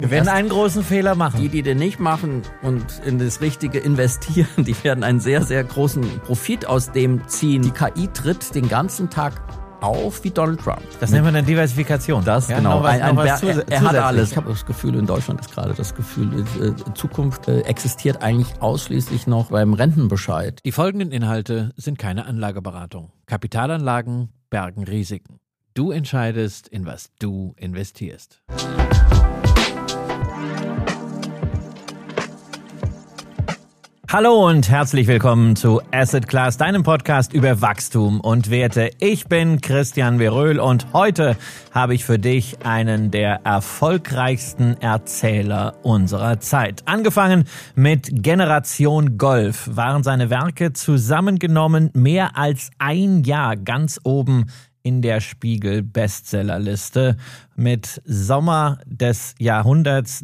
Wir werden einen großen Fehler machen. Die den nicht machen und in das Richtige investieren, die werden einen sehr, sehr großen Profit aus dem ziehen. Die KI tritt den ganzen Tag auf wie Donald Trump. Das nennt man dann Diversifikation. Das, ja, genau. Er hat alles. Ich habe das Gefühl, in Deutschland ist gerade das Gefühl, Zukunft existiert eigentlich ausschließlich noch beim Rentenbescheid. Die folgenden Inhalte sind keine Anlageberatung. Kapitalanlagen bergen Risiken. Du entscheidest, in was du investierst. Hallo und herzlich willkommen zu Asset Class, deinem Podcast über Wachstum und Werte. Ich bin Christian Veröhl und heute habe ich für dich einen der erfolgreichsten Erzähler unserer Zeit. Angefangen mit Generation Golf waren seine Werke zusammengenommen mehr als ein Jahr ganz oben in der Spiegel-Bestsellerliste. Mit Sommer des Jahrhunderts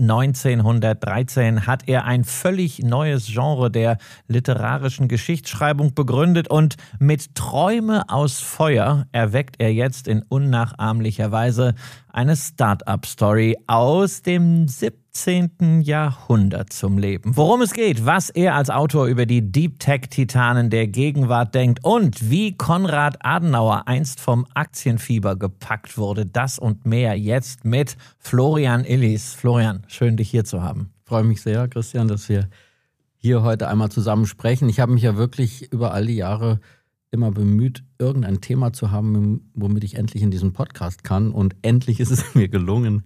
1913 hat er ein völlig neues Genre der literarischen Geschichtsschreibung begründet und mit Träume aus Feuer erweckt er jetzt in unnachahmlicher Weise eine Start-up-Story aus dem 17. Jahrhundert zum Leben. Worum es geht, was er als Autor über die Deep-Tech-Titanen der Gegenwart denkt und wie Konrad Adenauer einst vom Aktienfieber gepackt wurde, das und mehr jetzt mit Florian Illies. Florian, schön, dich hier zu haben. Ich freue mich sehr, Christian, dass wir hier heute einmal zusammen sprechen. Ich habe mich ja wirklich über all die Jahre immer bemüht, irgendein Thema zu haben, womit ich endlich in diesen Podcast kann. Und endlich ist es mir gelungen,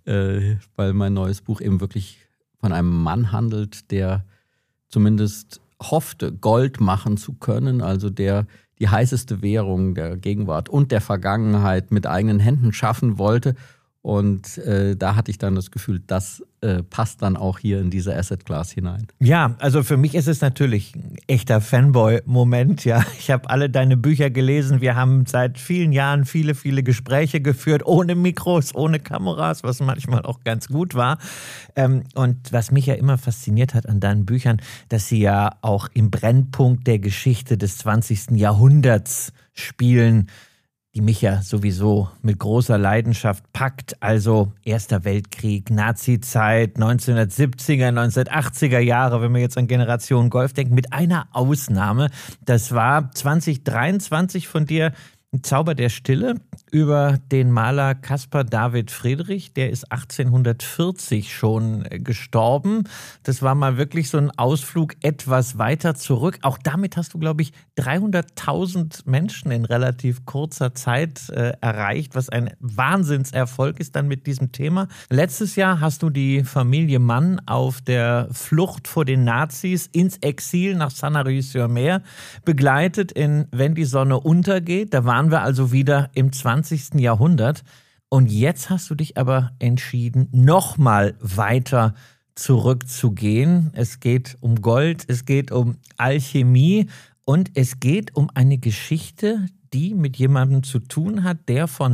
weil mein neues Buch eben wirklich von einem Mann handelt, der zumindest hoffte, Gold machen zu können, also der die heißeste Währung der Gegenwart und der Vergangenheit mit eigenen Händen schaffen wollte. Und da hatte ich dann das Gefühl, das passt dann auch hier in diese Asset Class hinein. Ja, also für mich ist es natürlich ein echter Fanboy-Moment. Ja, ich habe alle deine Bücher gelesen. Wir haben seit vielen Jahren viele, viele Gespräche geführt, ohne Mikros, ohne Kameras, was manchmal auch ganz gut war. Und was mich ja immer fasziniert hat an deinen Büchern, dass sie ja auch im Brennpunkt der Geschichte des 20. Jahrhunderts spielen, die mich ja sowieso mit großer Leidenschaft packt. Also Erster Weltkrieg, Nazi-Zeit, 1970er, 1980er Jahre, wenn wir jetzt an Generation Golf denken, mit einer Ausnahme. Das war 2023 von dir Zauber der Stille über den Maler Caspar David Friedrich. Der ist 1840 schon gestorben. Das war mal wirklich so ein Ausflug etwas weiter zurück. Auch damit hast du, glaube ich, 300.000 Menschen in relativ kurzer Zeit erreicht, was ein Wahnsinnserfolg ist dann mit diesem Thema. Letztes Jahr hast du die Familie Mann auf der Flucht vor den Nazis ins Exil nach Sanary-sur-Mer begleitet in Wenn die Sonne untergeht. Da waren wir also wieder im 20. Jahrhundert. Und jetzt hast du dich aber entschieden, nochmal weiter zurückzugehen. Es geht um Gold, es geht um Alchemie und es geht um eine Geschichte, die mit jemandem zu tun hat, der von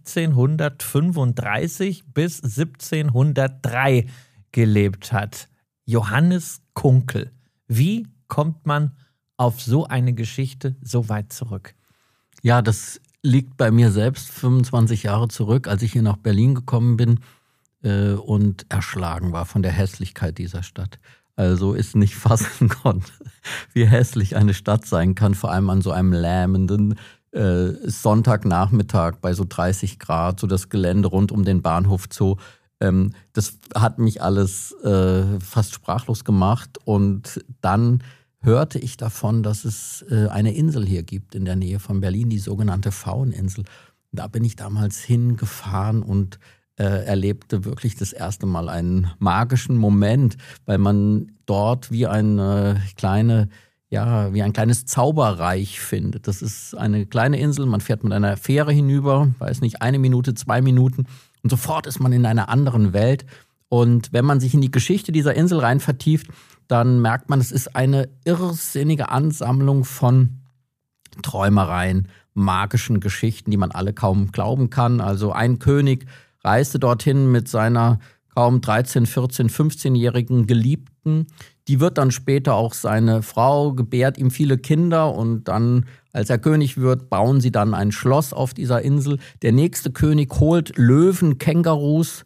1635 bis 1703 gelebt hat. Johannes Kunkel. Wie kommt man auf so eine Geschichte so weit zurück? Ja, das liegt bei mir selbst 25 Jahre zurück, als ich hier nach Berlin gekommen bin und erschlagen war von der Hässlichkeit dieser Stadt. Also ist nicht fassen konnte, wie hässlich eine Stadt sein kann, vor allem an so einem lähmenden Sonntagnachmittag bei so 30 Grad, so das Gelände rund um den Bahnhof Zoo. Das hat mich alles fast sprachlos gemacht und dann hörte ich davon, dass es eine Insel hier gibt in der Nähe von Berlin, die sogenannte Fauninsel. Da bin ich damals hingefahren und erlebte wirklich das erste Mal einen magischen Moment, weil man dort wie ein kleines Zauberreich findet. Das ist eine kleine Insel, man fährt mit einer Fähre hinüber, weiß nicht, 1 Minute, 2 Minuten und sofort ist man in einer anderen Welt. Und wenn man sich in die Geschichte dieser Insel rein vertieft, dann merkt man, es ist eine irrsinnige Ansammlung von Träumereien, magischen Geschichten, die man alle kaum glauben kann. Also ein König reiste dorthin mit seiner kaum 13-, 14-, 15-jährigen Geliebten. Die wird dann später auch seine Frau, gebärt ihm viele Kinder und dann, als er König wird, bauen sie dann ein Schloss auf dieser Insel. Der nächste König holt Löwen, Kängurus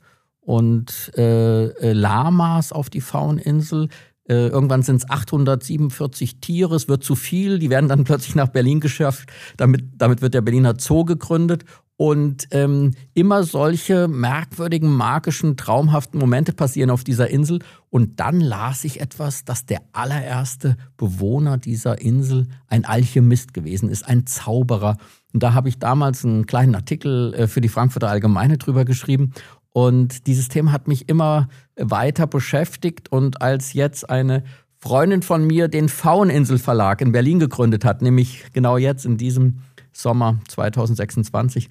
und Lamas auf die Fauninsel. Irgendwann sind es 847 Tiere, es wird zu viel, die werden dann plötzlich nach Berlin geschafft, damit wird der Berliner Zoo gegründet. Und immer solche merkwürdigen, magischen, traumhaften Momente passieren auf dieser Insel. Und dann las ich etwas, dass der allererste Bewohner dieser Insel ein Alchemist gewesen ist, ein Zauberer. Und da habe ich damals einen kleinen Artikel für die Frankfurter Allgemeine drüber geschrieben. Und dieses Thema hat mich immer weiter beschäftigt. Und als jetzt eine Freundin von mir den Fauninsel Verlag in Berlin gegründet hat, nämlich genau jetzt in diesem Sommer 2026,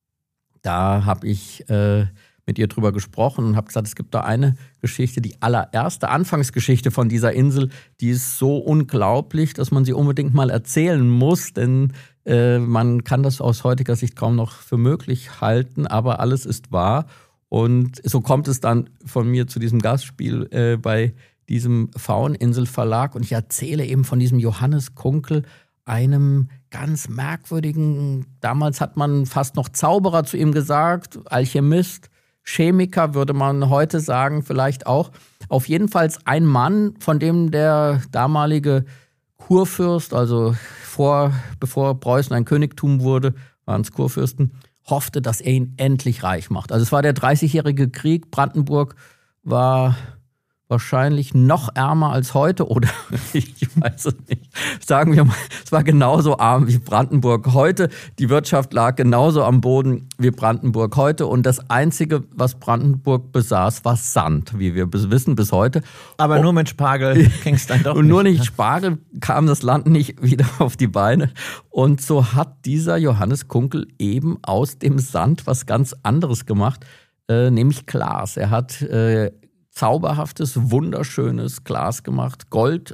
da habe ich mit ihr drüber gesprochen und habe gesagt, es gibt da eine Geschichte, die allererste Anfangsgeschichte von dieser Insel, die ist so unglaublich, dass man sie unbedingt mal erzählen muss, denn man kann das aus heutiger Sicht kaum noch für möglich halten, aber alles ist wahr. Und so kommt es dann von mir zu diesem Gastspiel bei diesem Fauninsel Verlag und ich erzähle eben von diesem Johannes Kunkel, einem ganz merkwürdigen, damals hat man fast noch Zauberer zu ihm gesagt, Alchemist, Chemiker würde man heute sagen, vielleicht auch. Auf jeden Fall ein Mann, von dem der damalige Kurfürst, also bevor Preußen ein Königtum wurde, waren es Kurfürsten, hoffte, dass er ihn endlich reich macht. Also es war der 30-jährige Krieg, Brandenburg war wahrscheinlich noch ärmer als heute oder ich weiß es nicht. Sagen wir mal, es war genauso arm wie Brandenburg heute. Die Wirtschaft lag genauso am Boden wie Brandenburg heute und das Einzige, was Brandenburg besaß, war Sand, wie wir wissen bis heute. Aber nur mit Spargel ging es dann doch und nur nicht Spargel kam das Land nicht wieder auf die Beine. Und so hat dieser Johannes Kunkel eben aus dem Sand was ganz anderes gemacht, nämlich Glas. Er hat zauberhaftes, wunderschönes Glas gemacht, Gold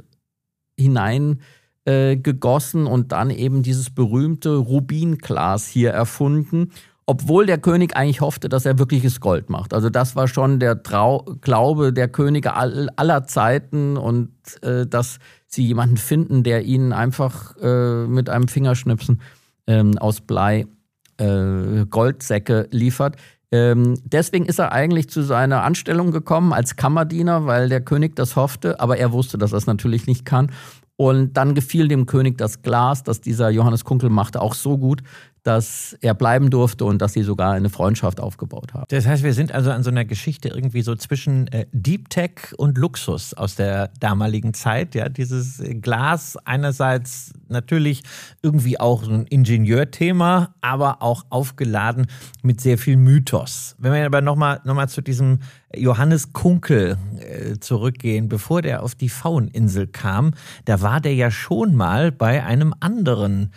hineingegossen und dann eben dieses berühmte Rubinglas hier erfunden, obwohl der König eigentlich hoffte, dass er wirkliches Gold macht. Also das war schon der Glaube der Könige aller Zeiten und dass sie jemanden finden, der ihnen einfach mit einem Fingerschnipsen aus Blei Goldsäcke liefert. Deswegen ist er eigentlich zu seiner Anstellung gekommen als Kammerdiener, weil der König das hoffte, aber er wusste, dass er es natürlich nicht kann. Und dann gefiel dem König das Glas, das dieser Johannes Kunkel machte, auch so gut, dass er bleiben durfte und dass sie sogar eine Freundschaft aufgebaut haben. Das heißt, wir sind also an so einer Geschichte irgendwie so zwischen Deep Tech und Luxus aus der damaligen Zeit. Ja, dieses Glas einerseits natürlich irgendwie auch so ein Ingenieurthema, aber auch aufgeladen mit sehr viel Mythos. Wenn wir aber noch mal zu diesem Johannes Kunkel zurückgehen, bevor der auf die Fauninsel kam, da war der ja schon mal bei einem anderen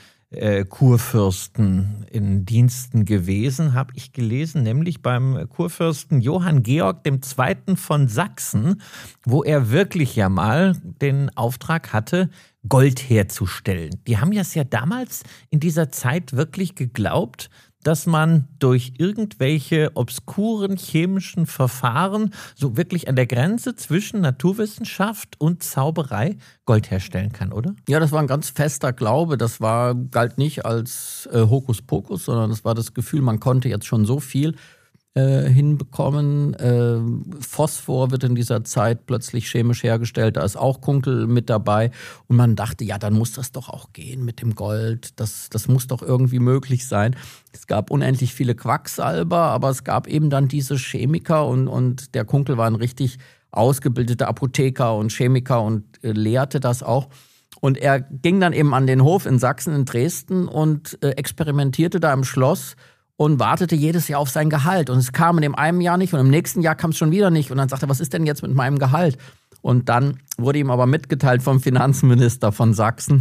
Kurfürsten in Diensten gewesen, habe ich gelesen, nämlich beim Kurfürsten Johann Georg II. Von Sachsen, wo er wirklich ja mal den Auftrag hatte, Gold herzustellen. Die haben ja damals in dieser Zeit wirklich geglaubt, dass man durch irgendwelche obskuren chemischen Verfahren so wirklich an der Grenze zwischen Naturwissenschaft und Zauberei Gold herstellen kann, oder? Ja, das war ein ganz fester Glaube. Das galt nicht als Hokuspokus, sondern das war das Gefühl, man konnte jetzt schon so viel hinbekommen. Phosphor wird in dieser Zeit plötzlich chemisch hergestellt. Da ist auch Kunkel mit dabei. Und man dachte, ja, dann muss das doch auch gehen mit dem Gold. Das muss doch irgendwie möglich sein. Es gab unendlich viele Quacksalber, aber es gab eben dann diese Chemiker und der Kunkel war ein richtig ausgebildeter Apotheker und Chemiker und lehrte das auch. Und er ging dann eben an den Hof in Sachsen, in Dresden und experimentierte da im Schloss und wartete jedes Jahr auf sein Gehalt. Und es kam in dem einen Jahr nicht und im nächsten Jahr kam es schon wieder nicht. Und dann sagte er, was ist denn jetzt mit meinem Gehalt? Und dann wurde ihm aber mitgeteilt vom Finanzminister von Sachsen,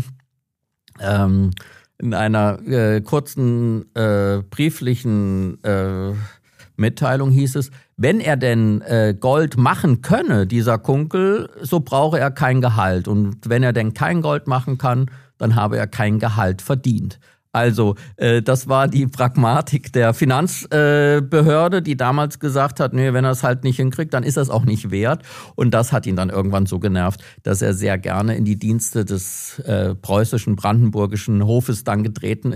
in einer kurzen brieflichen Mitteilung hieß es, wenn er denn Gold machen könne, dieser Kunkel, so brauche er kein Gehalt. Und wenn er denn kein Gold machen kann, dann habe er kein Gehalt verdient. Also das war die Pragmatik der Finanzbehörde, die damals gesagt hat, nee, wenn er es halt nicht hinkriegt, dann ist er es auch nicht wert. Und das hat ihn dann irgendwann so genervt, dass er sehr gerne in die Dienste des preußischen, brandenburgischen Hofes dann getreten ist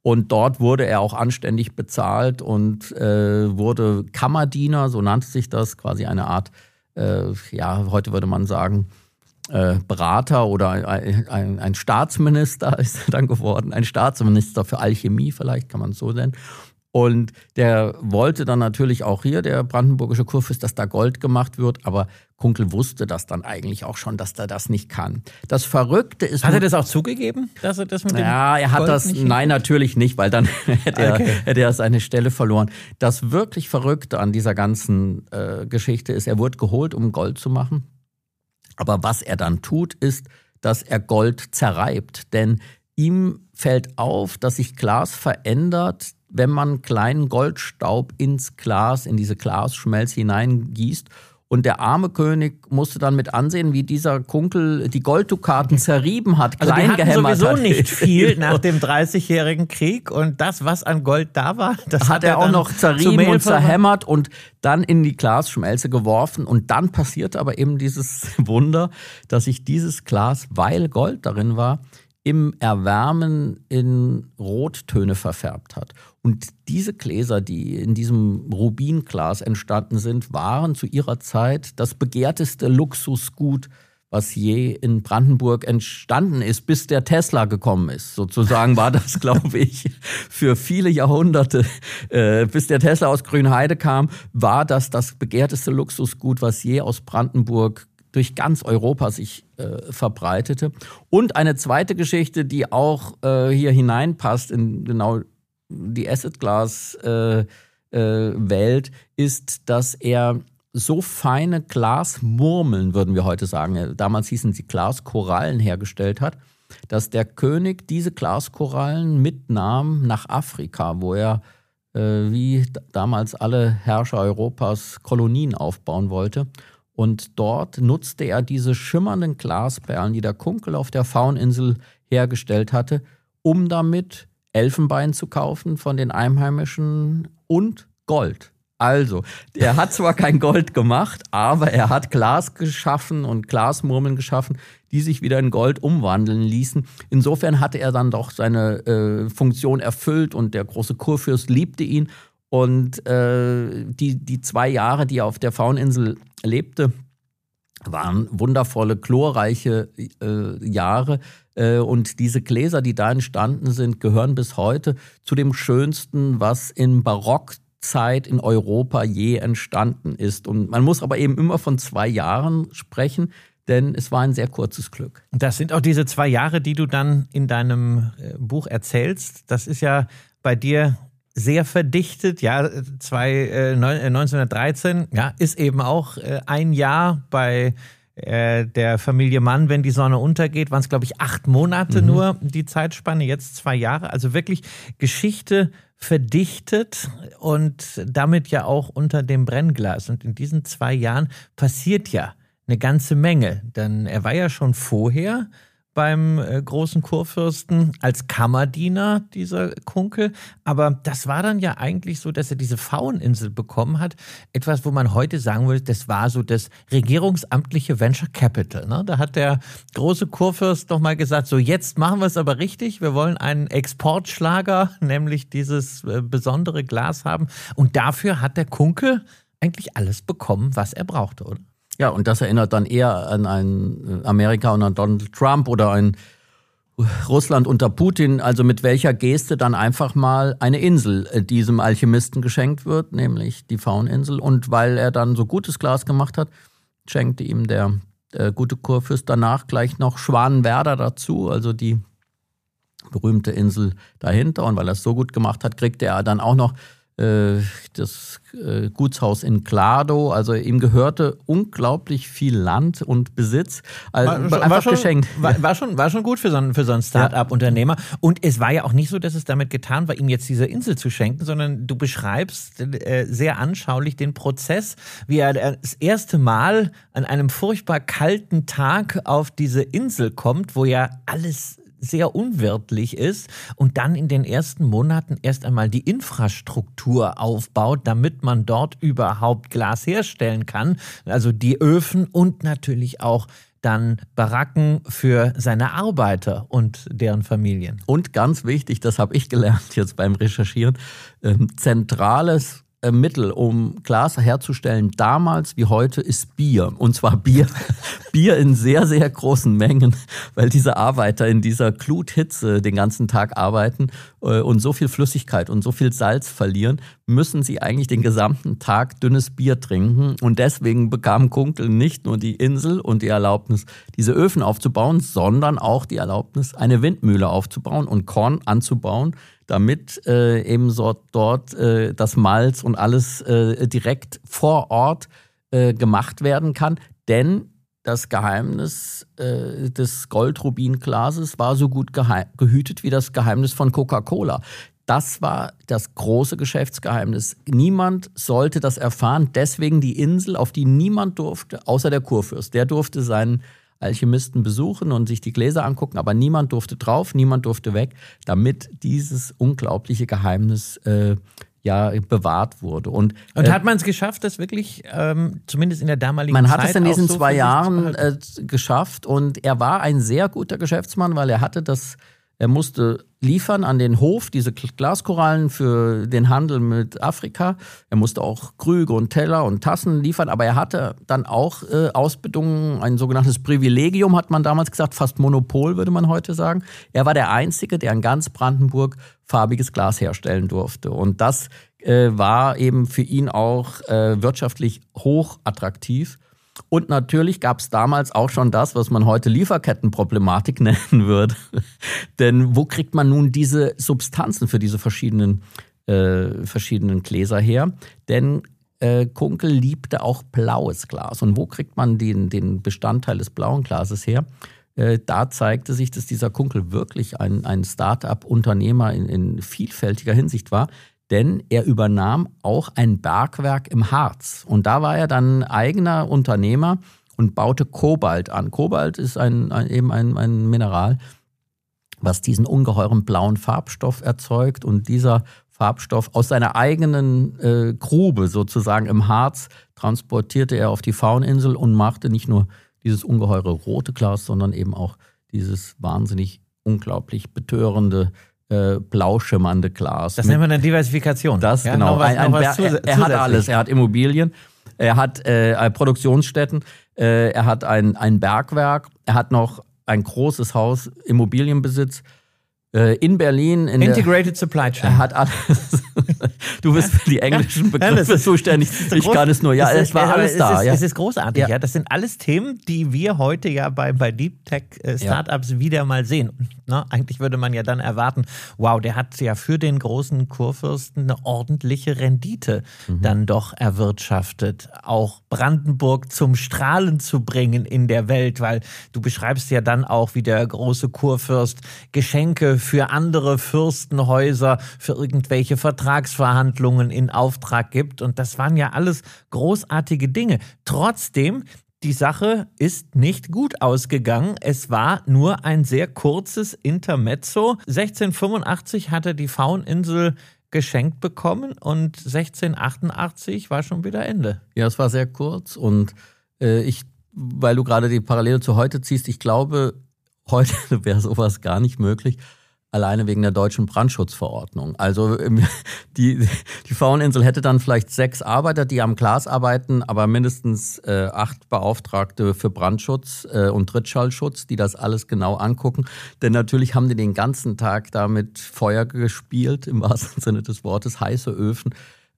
Und dort wurde er auch anständig bezahlt und wurde Kammerdiener, so nannte sich das, quasi eine Art, heute würde man sagen, Berater oder ein Staatsminister ist er dann geworden, ein Staatsminister für Alchemie vielleicht, kann man es so nennen. Und der wollte dann natürlich auch hier, der brandenburgische Kurfürst, dass da Gold gemacht wird, aber Kunkel wusste das dann eigentlich auch schon, dass er das nicht kann. Das Verrückte ist... Hat er das auch zugegeben, dass er das mit dem er hat Gold das, nicht nein, natürlich nicht, weil dann hätte er seine Stelle verloren. Das wirklich Verrückte an dieser ganzen Geschichte ist, er wurde geholt, um Gold zu machen. Aber was er dann tut, ist, dass er Gold zerreibt. Denn ihm fällt auf, dass sich Glas verändert, wenn man kleinen Goldstaub ins Glas, in diese Glasschmelze hineingießt. Und der arme König musste dann mit ansehen, wie dieser Kunkel die Golddukaten zerrieben hat, also klein gehämmert sowieso hat. Nicht viel nach dem 30-jährigen Krieg. Und das, was an Gold da war, das hat er auch noch zerrieben und zerhämmert und dann in die Glasschmelze geworfen. Und dann passierte aber eben dieses Wunder, dass sich dieses Glas, weil Gold darin war, im Erwärmen in Rottöne verfärbt hat. Und diese Gläser, die in diesem Rubinglas entstanden sind, waren zu ihrer Zeit das begehrteste Luxusgut, was je in Brandenburg entstanden ist, bis der Tesla gekommen ist. Sozusagen war das, glaube ich, für viele Jahrhunderte, bis der Tesla aus Grünheide kam, war das begehrteste Luxusgut, was je aus Brandenburg durch ganz Europa sich verbreitete. Und eine zweite Geschichte, die auch hier hineinpasst in genau die Acid-Glas-Welt, ist, dass er so feine Glasmurmeln, würden wir heute sagen, damals hießen sie Glaskorallen, hergestellt hat, dass der König diese Glaskorallen mitnahm nach Afrika, wo er wie damals alle Herrscher Europas Kolonien aufbauen wollte. Und dort nutzte er diese schimmernden Glasperlen, die der Kunkel auf der Fauninsel hergestellt hatte, um damit Elfenbein zu kaufen von den Einheimischen und Gold. Also, er hat zwar kein Gold gemacht, aber er hat Glas geschaffen und Glasmurmeln geschaffen, die sich wieder in Gold umwandeln ließen. Insofern hatte er dann doch seine Funktion erfüllt und der große Kurfürst liebte ihn. Und die 2 Jahre, die er auf der Fauninsel lebte, waren wundervolle, chlorreiche Jahre. Und diese Gläser, die da entstanden sind, gehören bis heute zu dem Schönsten, was in Barockzeit in Europa je entstanden ist. Und man muss aber eben immer von 2 Jahren sprechen, denn es war ein sehr kurzes Glück. Das sind auch diese 2 Jahre, die du dann in deinem Buch erzählst. Das ist ja bei dir sehr verdichtet, ja, 1913, ja, ist eben auch ein Jahr bei der Familie Mann, wenn die Sonne untergeht, waren es, glaube ich, 8 Monate nur die Zeitspanne, jetzt 2 Jahre, also wirklich Geschichte verdichtet und damit ja auch unter dem Brennglas. Und in diesen 2 Jahren passiert ja eine ganze Menge, denn er war ja schon vorher beim großen Kurfürsten als Kammerdiener, dieser Kunkel. Aber das war dann ja eigentlich so, dass er diese Fauninsel bekommen hat. Etwas, wo man heute sagen würde, das war so das regierungsamtliche Venture Capital. Ne? Da hat der große Kurfürst noch mal gesagt, so jetzt machen wir es aber richtig. Wir wollen einen Exportschlager, nämlich dieses besondere Glas haben. Und dafür hat der Kunkel eigentlich alles bekommen, was er brauchte, oder? Ja, und das erinnert dann eher an ein Amerika und an Donald Trump oder ein Russland unter Putin, also mit welcher Geste dann einfach mal eine Insel diesem Alchemisten geschenkt wird, nämlich die Fauninsel. Und weil er dann so gutes Glas gemacht hat, schenkte ihm der gute Kurfürst danach gleich noch Schwanenwerder dazu, also die berühmte Insel dahinter. Und weil er es so gut gemacht hat, kriegte er dann auch noch das Gutshaus in Klado, also ihm gehörte unglaublich viel Land und Besitz, einfach geschenkt. War schon gut für so einen Start-up-Unternehmer. Und es war ja auch nicht so, dass es damit getan war, ihm jetzt diese Insel zu schenken, sondern du beschreibst sehr anschaulich den Prozess, wie er das erste Mal an einem furchtbar kalten Tag auf diese Insel kommt, wo ja alles sehr unwirtlich ist und dann in den ersten Monaten erst einmal die Infrastruktur aufbaut, damit man dort überhaupt Glas herstellen kann. Also die Öfen und natürlich auch dann Baracken für seine Arbeiter und deren Familien. Und ganz wichtig, das habe ich gelernt jetzt beim Recherchieren, zentrales Mittel, um Glas herzustellen, damals wie heute, ist Bier. Und zwar Bier in sehr, sehr großen Mengen, weil diese Arbeiter in dieser Gluthitze den ganzen Tag arbeiten und so viel Flüssigkeit und so viel Salz verlieren, müssen sie eigentlich den gesamten Tag dünnes Bier trinken. Und deswegen bekam Kunkel nicht nur die Insel und die Erlaubnis, diese Öfen aufzubauen, sondern auch die Erlaubnis, eine Windmühle aufzubauen und Korn anzubauen, damit eben so dort das Malz und alles direkt vor Ort gemacht werden kann. Denn das Geheimnis des Goldrubinglases war so gut gehütet wie das Geheimnis von Coca-Cola. Das war das große Geschäftsgeheimnis. Niemand sollte das erfahren. Deswegen die Insel, auf die niemand durfte, außer der Kurfürst. Der durfte seinen Alchemisten besuchen und sich die Gläser angucken, aber niemand durfte drauf, niemand durfte weg, damit dieses unglaubliche Geheimnis bewahrt wurde. Und hat man es geschafft, das wirklich, zumindest in der damaligen Zeit, man hat es in diesen so 2 Jahren geschafft und er war ein sehr guter Geschäftsmann, weil er musste liefern an den Hof, diese Glaskorallen für den Handel mit Afrika. Er musste auch Krüge und Teller und Tassen liefern, aber er hatte dann auch Ausbedingungen, ein sogenanntes Privilegium, hat man damals gesagt, fast Monopol, würde man heute sagen. Er war der Einzige, der in ganz Brandenburg farbiges Glas herstellen durfte. Und das war eben für ihn auch wirtschaftlich hoch attraktiv. Und natürlich gab es damals auch schon das, was man heute Lieferkettenproblematik nennen würde. Denn wo kriegt man nun diese Substanzen für diese verschiedenen Gläser her? Denn Kunkel liebte auch blaues Glas. Und wo kriegt man den Bestandteil des blauen Glases her? Da zeigte sich, dass dieser Kunkel wirklich ein Start-up-Unternehmer in vielfältiger Hinsicht war. Denn er übernahm auch ein Bergwerk im Harz. Und da war er dann eigener Unternehmer und baute Kobalt an. Kobalt ist ein Mineral, was diesen ungeheuren blauen Farbstoff erzeugt. Und dieser Farbstoff aus seiner eigenen Grube sozusagen im Harz transportierte er auf die Fauninsel und machte nicht nur dieses ungeheure rote Glas, sondern eben auch dieses wahnsinnig unglaublich betörende blau schimmernde Glas. Das nennt man eine Diversifikation. Das, ja, genau. Er hat alles. Er hat Immobilien, er hat Produktionsstätten, er hat ein Bergwerk, er hat noch ein großes Haus, Immobilienbesitz. In Berlin. Integrated Supply Chain. Er hat alles. Du bist für die englischen Begriffe zuständig. Ich kann es nur. Ja, es war alles da. Es ist großartig. Ja. Das sind alles Themen, die wir heute ja bei Deep Tech Startups wieder mal sehen. Na, eigentlich würde man ja dann erwarten, wow, der hat ja für den großen Kurfürsten eine ordentliche Rendite dann doch erwirtschaftet. Auch Brandenburg zum Strahlen zu bringen in der Welt, weil du beschreibst ja dann auch, wie der große Kurfürst Geschenke für andere Fürstenhäuser, für irgendwelche Vertragsverhandlungen in Auftrag gibt. Und das waren ja alles großartige Dinge. Trotzdem, die Sache ist nicht gut ausgegangen. Es war nur ein sehr kurzes Intermezzo. 1685 hatte die Fauninsel geschenkt bekommen und 1688 war schon wieder Ende. Ja, es war sehr kurz und weil du gerade die Parallele zu heute ziehst, ich glaube, heute wäre sowas gar nicht möglich. Alleine wegen der deutschen Brandschutzverordnung. Also die Fauninsel hätte dann vielleicht 6 Arbeiter, die am Glas arbeiten, aber mindestens 8 Beauftragte für Brandschutz und Trittschallschutz, die das alles genau angucken. Denn natürlich haben die den ganzen Tag da mit Feuer gespielt, im wahrsten Sinne des Wortes, heiße Öfen.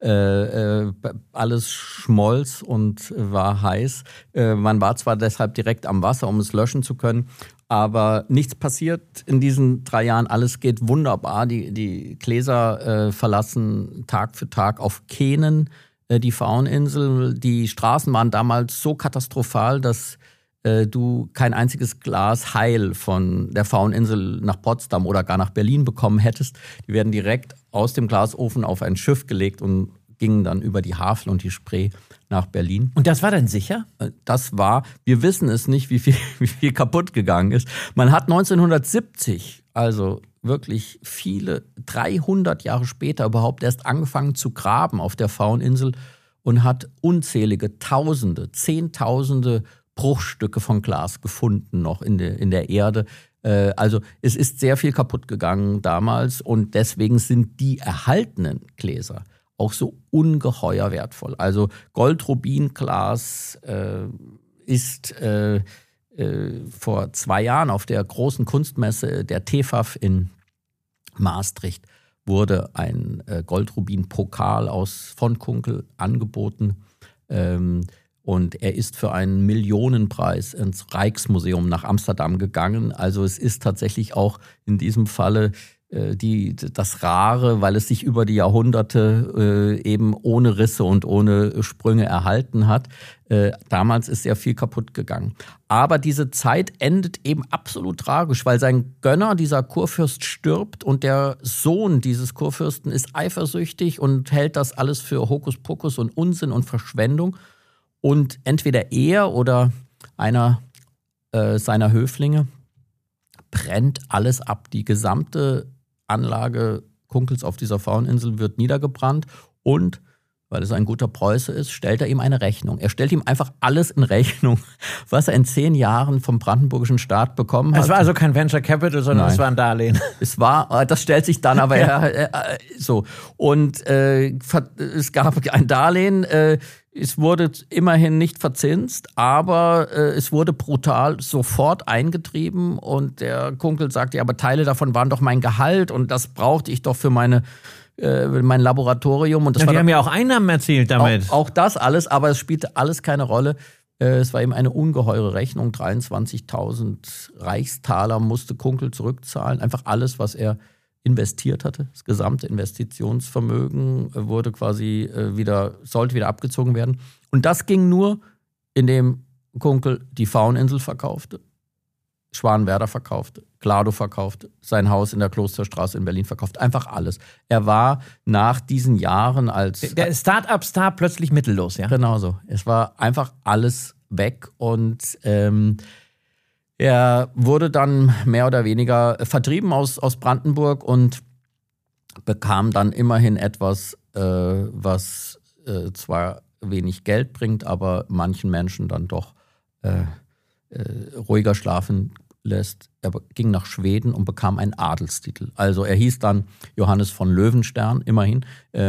Alles schmolz und war heiß. Man war zwar deshalb direkt am Wasser, um es löschen zu können, aber nichts passiert in diesen 3 Jahren. Alles geht wunderbar. Die Gläser verlassen Tag für Tag auf Kähnen die Fauninsel. Die Straßen waren damals so katastrophal, dass du kein einziges Glas heil von der Fauninsel nach Potsdam oder gar nach Berlin bekommen hättest. Die werden direkt aus dem Glasofen auf ein Schiff gelegt und gingen dann über die Havel und die Spree nach Berlin. Und das war dann sicher? Wir wissen es nicht, wie viel kaputt gegangen ist. Man hat 1970, also wirklich 300 Jahre später überhaupt erst angefangen zu graben auf der Fauninsel und hat unzählige Tausende, Zehntausende Bruchstücke von Glas gefunden noch in der Erde. Also es ist sehr viel kaputt gegangen damals und deswegen sind die erhaltenen Gläser auch so ungeheuer wertvoll. Also Gold-Rubin-Glas ist vor 2 Jahren auf der großen Kunstmesse der TEFAF in Maastricht wurde ein Gold-Rubin-Pokal von Kunkel angeboten. Und er ist für einen Millionenpreis ins Rijksmuseum nach Amsterdam gegangen. Also es ist tatsächlich auch in diesem Falle das Rare, weil es sich über die Jahrhunderte eben ohne Risse und ohne Sprünge erhalten hat. Damals ist sehr viel kaputt gegangen. Aber diese Zeit endet eben absolut tragisch, weil sein Gönner, dieser Kurfürst, stirbt und der Sohn dieses Kurfürsten ist eifersüchtig und hält das alles für Hokuspokus und Unsinn und Verschwendung. Und entweder er oder einer seiner Höflinge brennt alles ab. Die gesamte Anlage Kunkels auf dieser Fauninsel wird niedergebrannt und, weil es ein guter Preuße ist, stellt er ihm eine Rechnung. Er stellt ihm einfach alles in Rechnung, was er in 10 Jahren vom brandenburgischen Staat bekommen hat. Es war also kein Venture Capital, sondern es war ein Darlehen. Das stellt sich dann aber so. Und es gab ein Darlehen, es wurde immerhin nicht verzinst, aber es wurde brutal sofort eingetrieben und der Kunkel sagte, ja, aber Teile davon waren doch mein Gehalt und das brauchte ich doch für mein Laboratorium. Und das die haben ja auch Einnahmen erzielt damit. Auch das alles, aber es spielte alles keine Rolle. Es war eben eine ungeheure Rechnung, 23.000 Reichstaler musste Kunkel zurückzahlen, einfach alles, was er investiert hatte. Das gesamte Investitionsvermögen sollte wieder abgezogen werden. Und das ging nur, indem Kunkel die Fauninsel verkaufte, Schwanenwerder verkaufte, Gladow verkaufte, sein Haus in der Klosterstraße in Berlin verkaufte. Einfach alles. Er war nach diesen Jahren als der Start-up-Star plötzlich mittellos, ja? Genau so. Es war einfach alles weg und er wurde dann mehr oder weniger vertrieben aus Brandenburg und bekam dann immerhin etwas, was zwar wenig Geld bringt, aber manchen Menschen dann doch ruhiger schlafen lässt. Er ging nach Schweden und bekam einen Adelstitel. Also er hieß dann Johannes von Löwenstern, immerhin.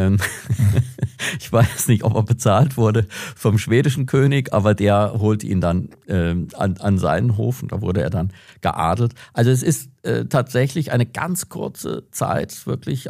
Ich weiß nicht, ob er bezahlt wurde vom schwedischen König, aber der holte ihn dann an seinen Hof und da wurde er dann geadelt. Also es ist tatsächlich eine ganz kurze Zeit, wirklich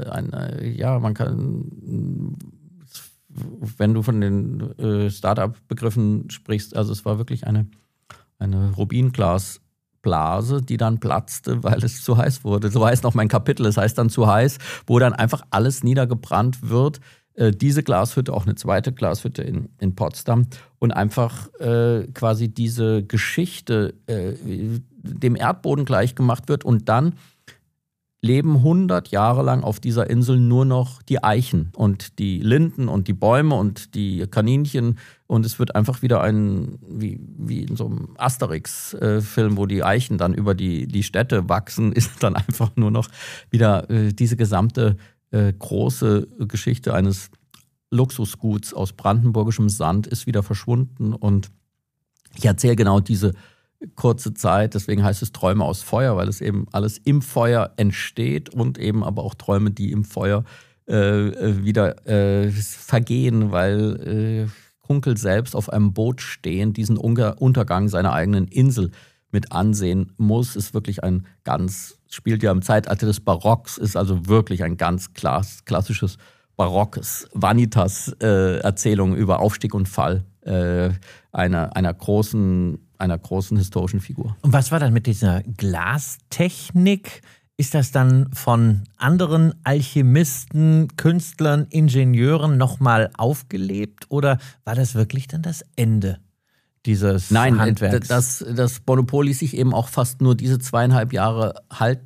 man kann, wenn du von den Start-up-Begriffen sprichst, also es war wirklich eine Rubinglasblase, die dann platzte, weil es zu heiß wurde. So heißt noch mein Kapitel, es heißt dann zu heiß, wo dann einfach alles niedergebrannt wird. Diese Glashütte, auch eine zweite Glashütte in Potsdam und einfach quasi diese Geschichte dem Erdboden gleichgemacht wird und dann leben 100 Jahre lang auf dieser Insel nur noch die Eichen und die Linden und die Bäume und die Kaninchen und es wird einfach wieder wie in so einem Asterix-Film, wo die Eichen dann über die Städte wachsen, ist dann einfach nur noch wieder diese gesamte große Geschichte eines Luxusguts aus brandenburgischem Sand ist wieder verschwunden und ich erzähle genau diese kurze Zeit, deswegen heißt es Träume aus Feuer, weil es eben alles im Feuer entsteht und eben aber auch Träume, die im Feuer wieder vergehen, weil Kunkel selbst auf einem Boot stehen, diesen Untergang seiner eigenen Insel mit ansehen muss, ist wirklich spielt ja im Zeitalter des Barocks, ist also wirklich ein ganz klassisches barockes Vanitas-Erzählung über Aufstieg und Fall einer großen historischen Figur. Und was war dann mit dieser Glastechnik? Ist das dann von anderen Alchemisten, Künstlern, Ingenieuren nochmal aufgelebt oder war das wirklich dann das Ende dieses Handwerks? Nein, das Monopol ließ sich eben auch fast nur diese 2,5 Jahre halten.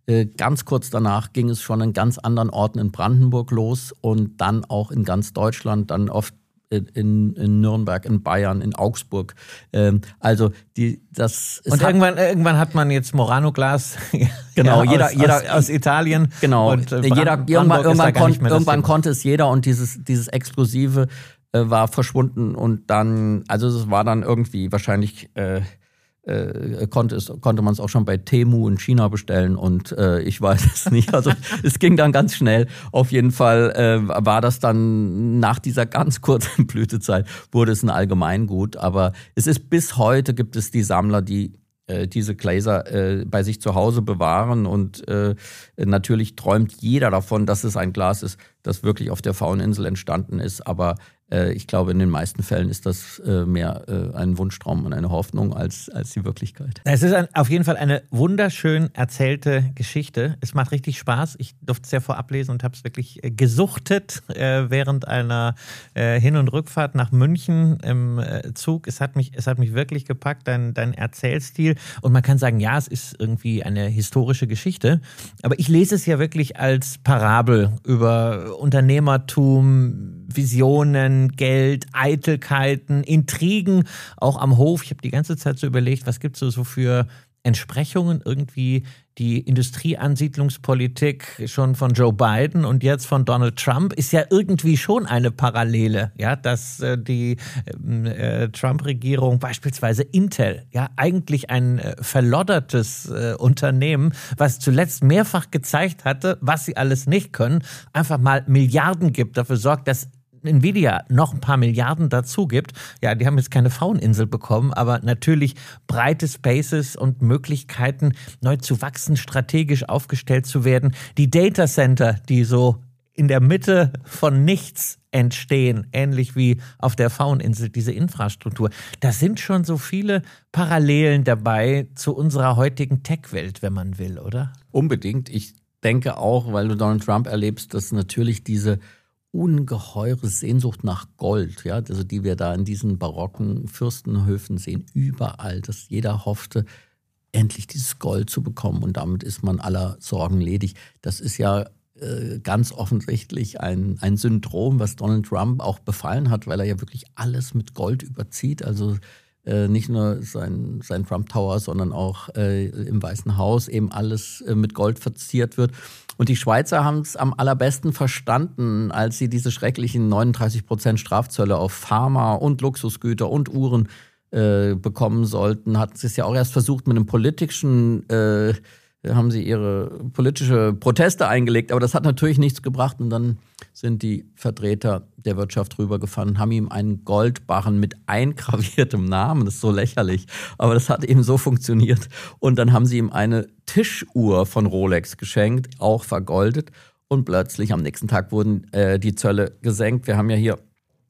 Ganz kurz danach ging es schon an ganz anderen Orten in Brandenburg los und dann auch in ganz Deutschland, dann oft in Nürnberg, in Bayern, in Augsburg. Und irgendwann hat man jetzt Murano-Glas. Genau, jeder aus Italien. Genau, und irgendwann konnte es jeder und dieses Exklusive war verschwunden und dann, also es war dann irgendwie wahrscheinlich konnte man es auch schon bei Temu in China bestellen und ich weiß es nicht. Also es ging dann ganz schnell. Auf jeden Fall war das dann nach dieser ganz kurzen Blütezeit, wurde es ein Allgemeingut. Aber es ist bis heute gibt es die Sammler, die diese Gläser bei sich zu Hause bewahren und natürlich träumt jeder davon, dass es ein Glas ist, das wirklich auf der Fauninsel entstanden ist. Aber ich glaube, in den meisten Fällen ist das mehr ein Wunschtraum und eine Hoffnung als die Wirklichkeit. Es ist auf jeden Fall eine wunderschön erzählte Geschichte. Es macht richtig Spaß. Ich durfte es ja vorab lesen und habe es wirklich gesuchtet während einer Hin- und Rückfahrt nach München im Zug. Es hat mich wirklich gepackt, dein Erzählstil. Und man kann sagen, ja, es ist irgendwie eine historische Geschichte. Aber ich lese es ja wirklich als Parabel über Unternehmertum, Visionen, Geld, Eitelkeiten, Intrigen, auch am Hof. Ich habe die ganze Zeit so überlegt, was gibt es so für Entsprechungen? Irgendwie die Industrieansiedlungspolitik schon von Joe Biden und jetzt von Donald Trump ist ja irgendwie schon eine Parallele, ja, dass die Trump-Regierung beispielsweise Intel, ja, eigentlich ein verloddertes Unternehmen, was zuletzt mehrfach gezeigt hatte, was sie alles nicht können, einfach mal Milliarden gibt, dafür sorgt, dass Nvidia noch ein paar Milliarden dazu gibt. Ja, die haben jetzt keine Fauninsel bekommen, aber natürlich breite Spaces und Möglichkeiten, neu zu wachsen, strategisch aufgestellt zu werden. Die Datacenter, die so in der Mitte von nichts entstehen, ähnlich wie auf der Fauninsel, diese Infrastruktur. Da sind schon so viele Parallelen dabei zu unserer heutigen Tech-Welt, wenn man will, oder? Unbedingt. Ich denke auch, weil du Donald Trump erlebst, dass natürlich diese ungeheure Sehnsucht nach Gold, ja, also die wir da in diesen barocken Fürstenhöfen sehen, überall, dass jeder hoffte, endlich dieses Gold zu bekommen und damit ist man aller Sorgen ledig. Das ist ja ganz offensichtlich ein Syndrom, was Donald Trump auch befallen hat, weil er ja wirklich alles mit Gold überzieht, also nicht nur sein Trump Tower, sondern auch im Weißen Haus eben alles mit Gold verziert wird. Und die Schweizer haben es am allerbesten verstanden, als sie diese schrecklichen 39% Strafzölle auf Pharma und Luxusgüter und Uhren bekommen sollten. Hatten sie es ja auch erst versucht mit einem haben sie ihre politische Proteste eingelegt, aber das hat natürlich nichts gebracht und dann sind die Vertreter der Wirtschaft rübergefahren, haben ihm einen Goldbarren mit eingraviertem Namen, das ist so lächerlich, aber das hat eben so funktioniert und dann haben sie ihm eine Tischuhr von Rolex geschenkt, auch vergoldet und plötzlich am nächsten Tag wurden die Zölle gesenkt. Wir haben ja hier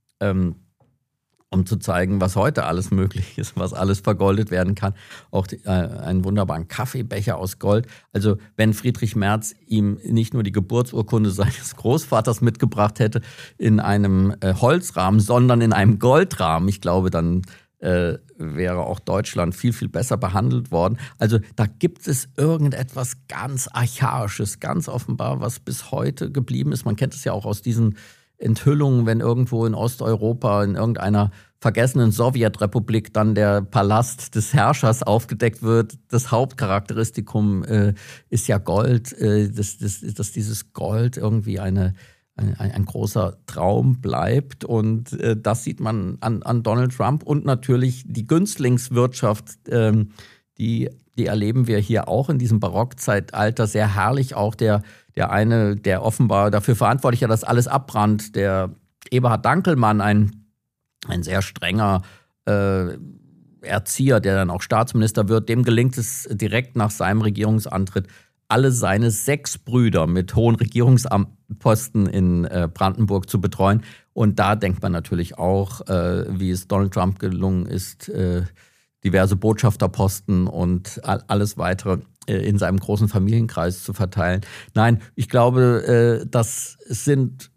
um zu zeigen, was heute alles möglich ist, was alles vergoldet werden kann. Auch einen wunderbaren Kaffeebecher aus Gold. Also wenn Friedrich Merz ihm nicht nur die Geburtsurkunde seines Großvaters mitgebracht hätte in einem Holzrahmen, sondern in einem Goldrahmen, ich glaube, dann wäre auch Deutschland viel, viel besser behandelt worden. Also da gibt es irgendetwas ganz Archaisches, ganz offenbar, was bis heute geblieben ist. Man kennt es ja auch aus diesen Enthüllungen, wenn irgendwo in Osteuropa, in irgendeiner vergessenen Sowjetrepublik dann der Palast des Herrschers aufgedeckt wird. Das Hauptcharakteristikum ist ja Gold, dass dieses Gold irgendwie ein großer Traum bleibt. Und das sieht man an Donald Trump und natürlich die Günstlingswirtschaft, die erleben wir hier auch in diesem Barockzeitalter sehr herrlich. Auch der eine, der offenbar dafür verantwortlich war, dass alles abbrannt, der Eberhard Dankelmann, ein sehr strenger Erzieher, der dann auch Staatsminister wird, dem gelingt es direkt nach seinem Regierungsantritt, alle seine 6 Brüder mit hohen Regierungsposten in Brandenburg zu betreuen. Und da denkt man natürlich auch, wie es Donald Trump gelungen ist, diverse Botschafterposten und alles weitere in seinem großen Familienkreis zu verteilen. Nein, ich glaube, das sind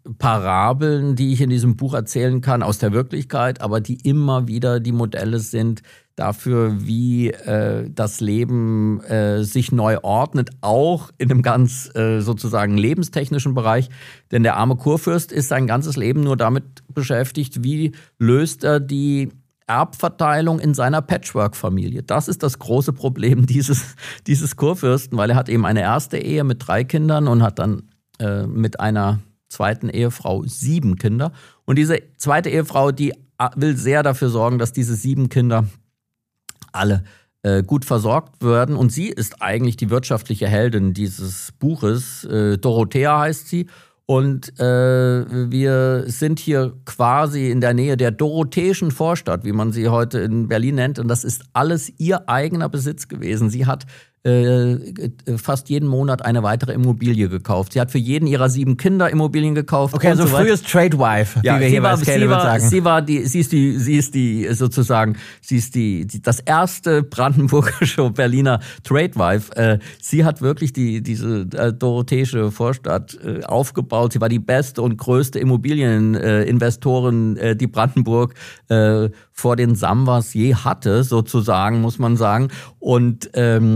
Parabeln, die ich in diesem Buch erzählen kann aus der Wirklichkeit, aber die immer wieder die Modelle sind, dafür, wie das Leben sich neu ordnet, auch in einem ganz sozusagen lebenstechnischen Bereich. Denn der arme Kurfürst ist sein ganzes Leben nur damit beschäftigt, wie löst er die Erbverteilung in seiner Patchwork-Familie. Das ist das große Problem dieses Kurfürsten, weil er hat eben eine erste Ehe mit 3 Kindern und hat dann mit einer zweiten Ehefrau 7 Kinder. Und diese zweite Ehefrau, die will sehr dafür sorgen, dass diese 7 Kinder alle gut versorgt werden. Und sie ist eigentlich die wirtschaftliche Heldin dieses Buches. Dorothea heißt sie. Und wir sind hier quasi in der Nähe der dorotheischen Vorstadt, wie man sie heute in Berlin nennt. Und das ist alles ihr eigener Besitz gewesen. Sie hat fast jeden Monat eine weitere Immobilie gekauft. Sie hat für jeden ihrer 7 Kinder Immobilien gekauft. Okay, also frühes Tradewife, ja, wie wir hier bei Scalable sagen. Sie ist das erste brandenburgische Berliner Tradewife. Sie hat wirklich diese dorotheische Vorstadt aufgebaut. Sie war die beste und größte Immobilieninvestorin, die Brandenburg vor den Samwas je hatte, sozusagen, muss man sagen. Und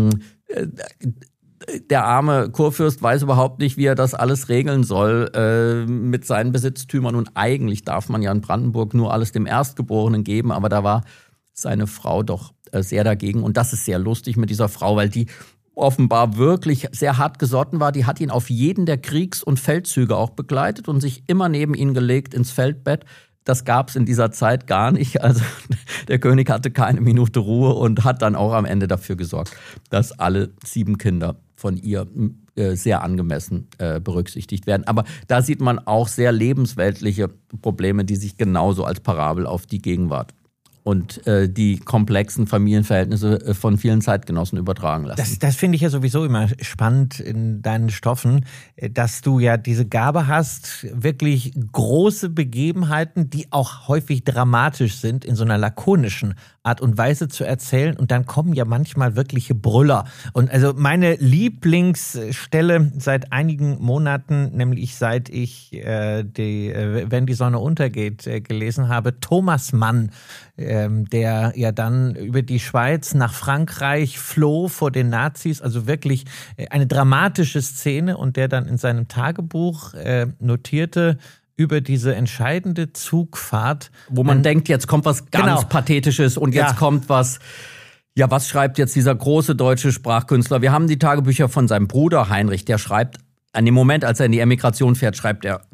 der arme Kurfürst weiß überhaupt nicht, wie er das alles regeln soll mit seinen Besitztümern. Und eigentlich darf man ja in Brandenburg nur alles dem Erstgeborenen geben, aber da war seine Frau doch sehr dagegen. Und das ist sehr lustig mit dieser Frau, weil die offenbar wirklich sehr hart gesotten war. Die hat ihn auf jeden der Kriegs- und Feldzüge auch begleitet und sich immer neben ihn gelegt ins Feldbett. Das gab es in dieser Zeit gar nicht. Also der König hatte keine Minute Ruhe und hat dann auch am Ende dafür gesorgt, dass alle 7 Kinder von ihr sehr angemessen berücksichtigt werden. Aber da sieht man auch sehr lebensweltliche Probleme, die sich genauso als Parabel auf die Gegenwart und die komplexen Familienverhältnisse von vielen Zeitgenossen übertragen lassen. Das finde ich ja sowieso immer spannend in deinen Stoffen, dass du ja diese Gabe hast, wirklich große Begebenheiten, die auch häufig dramatisch sind, in so einer lakonischen Art und Weise zu erzählen. Und dann kommen ja manchmal wirkliche Brüller. Und also meine Lieblingsstelle seit einigen Monaten, nämlich seit ich Wenn die Sonne untergeht gelesen habe, Thomas Mann, der ja dann über die Schweiz nach Frankreich floh vor den Nazis, also wirklich eine dramatische Szene, und der dann in seinem Tagebuch notierte über diese entscheidende Zugfahrt. Wo man denkt, jetzt kommt was ganz Pathetisches und jetzt kommt was. Ja, was schreibt jetzt dieser große deutsche Sprachkünstler? Wir haben die Tagebücher von seinem Bruder Heinrich, der schreibt, an dem Moment, als er in die Emigration fährt, schreibt er,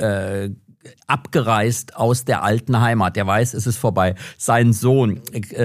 abgereist aus der alten Heimat. Der weiß, es ist vorbei. Sein Sohn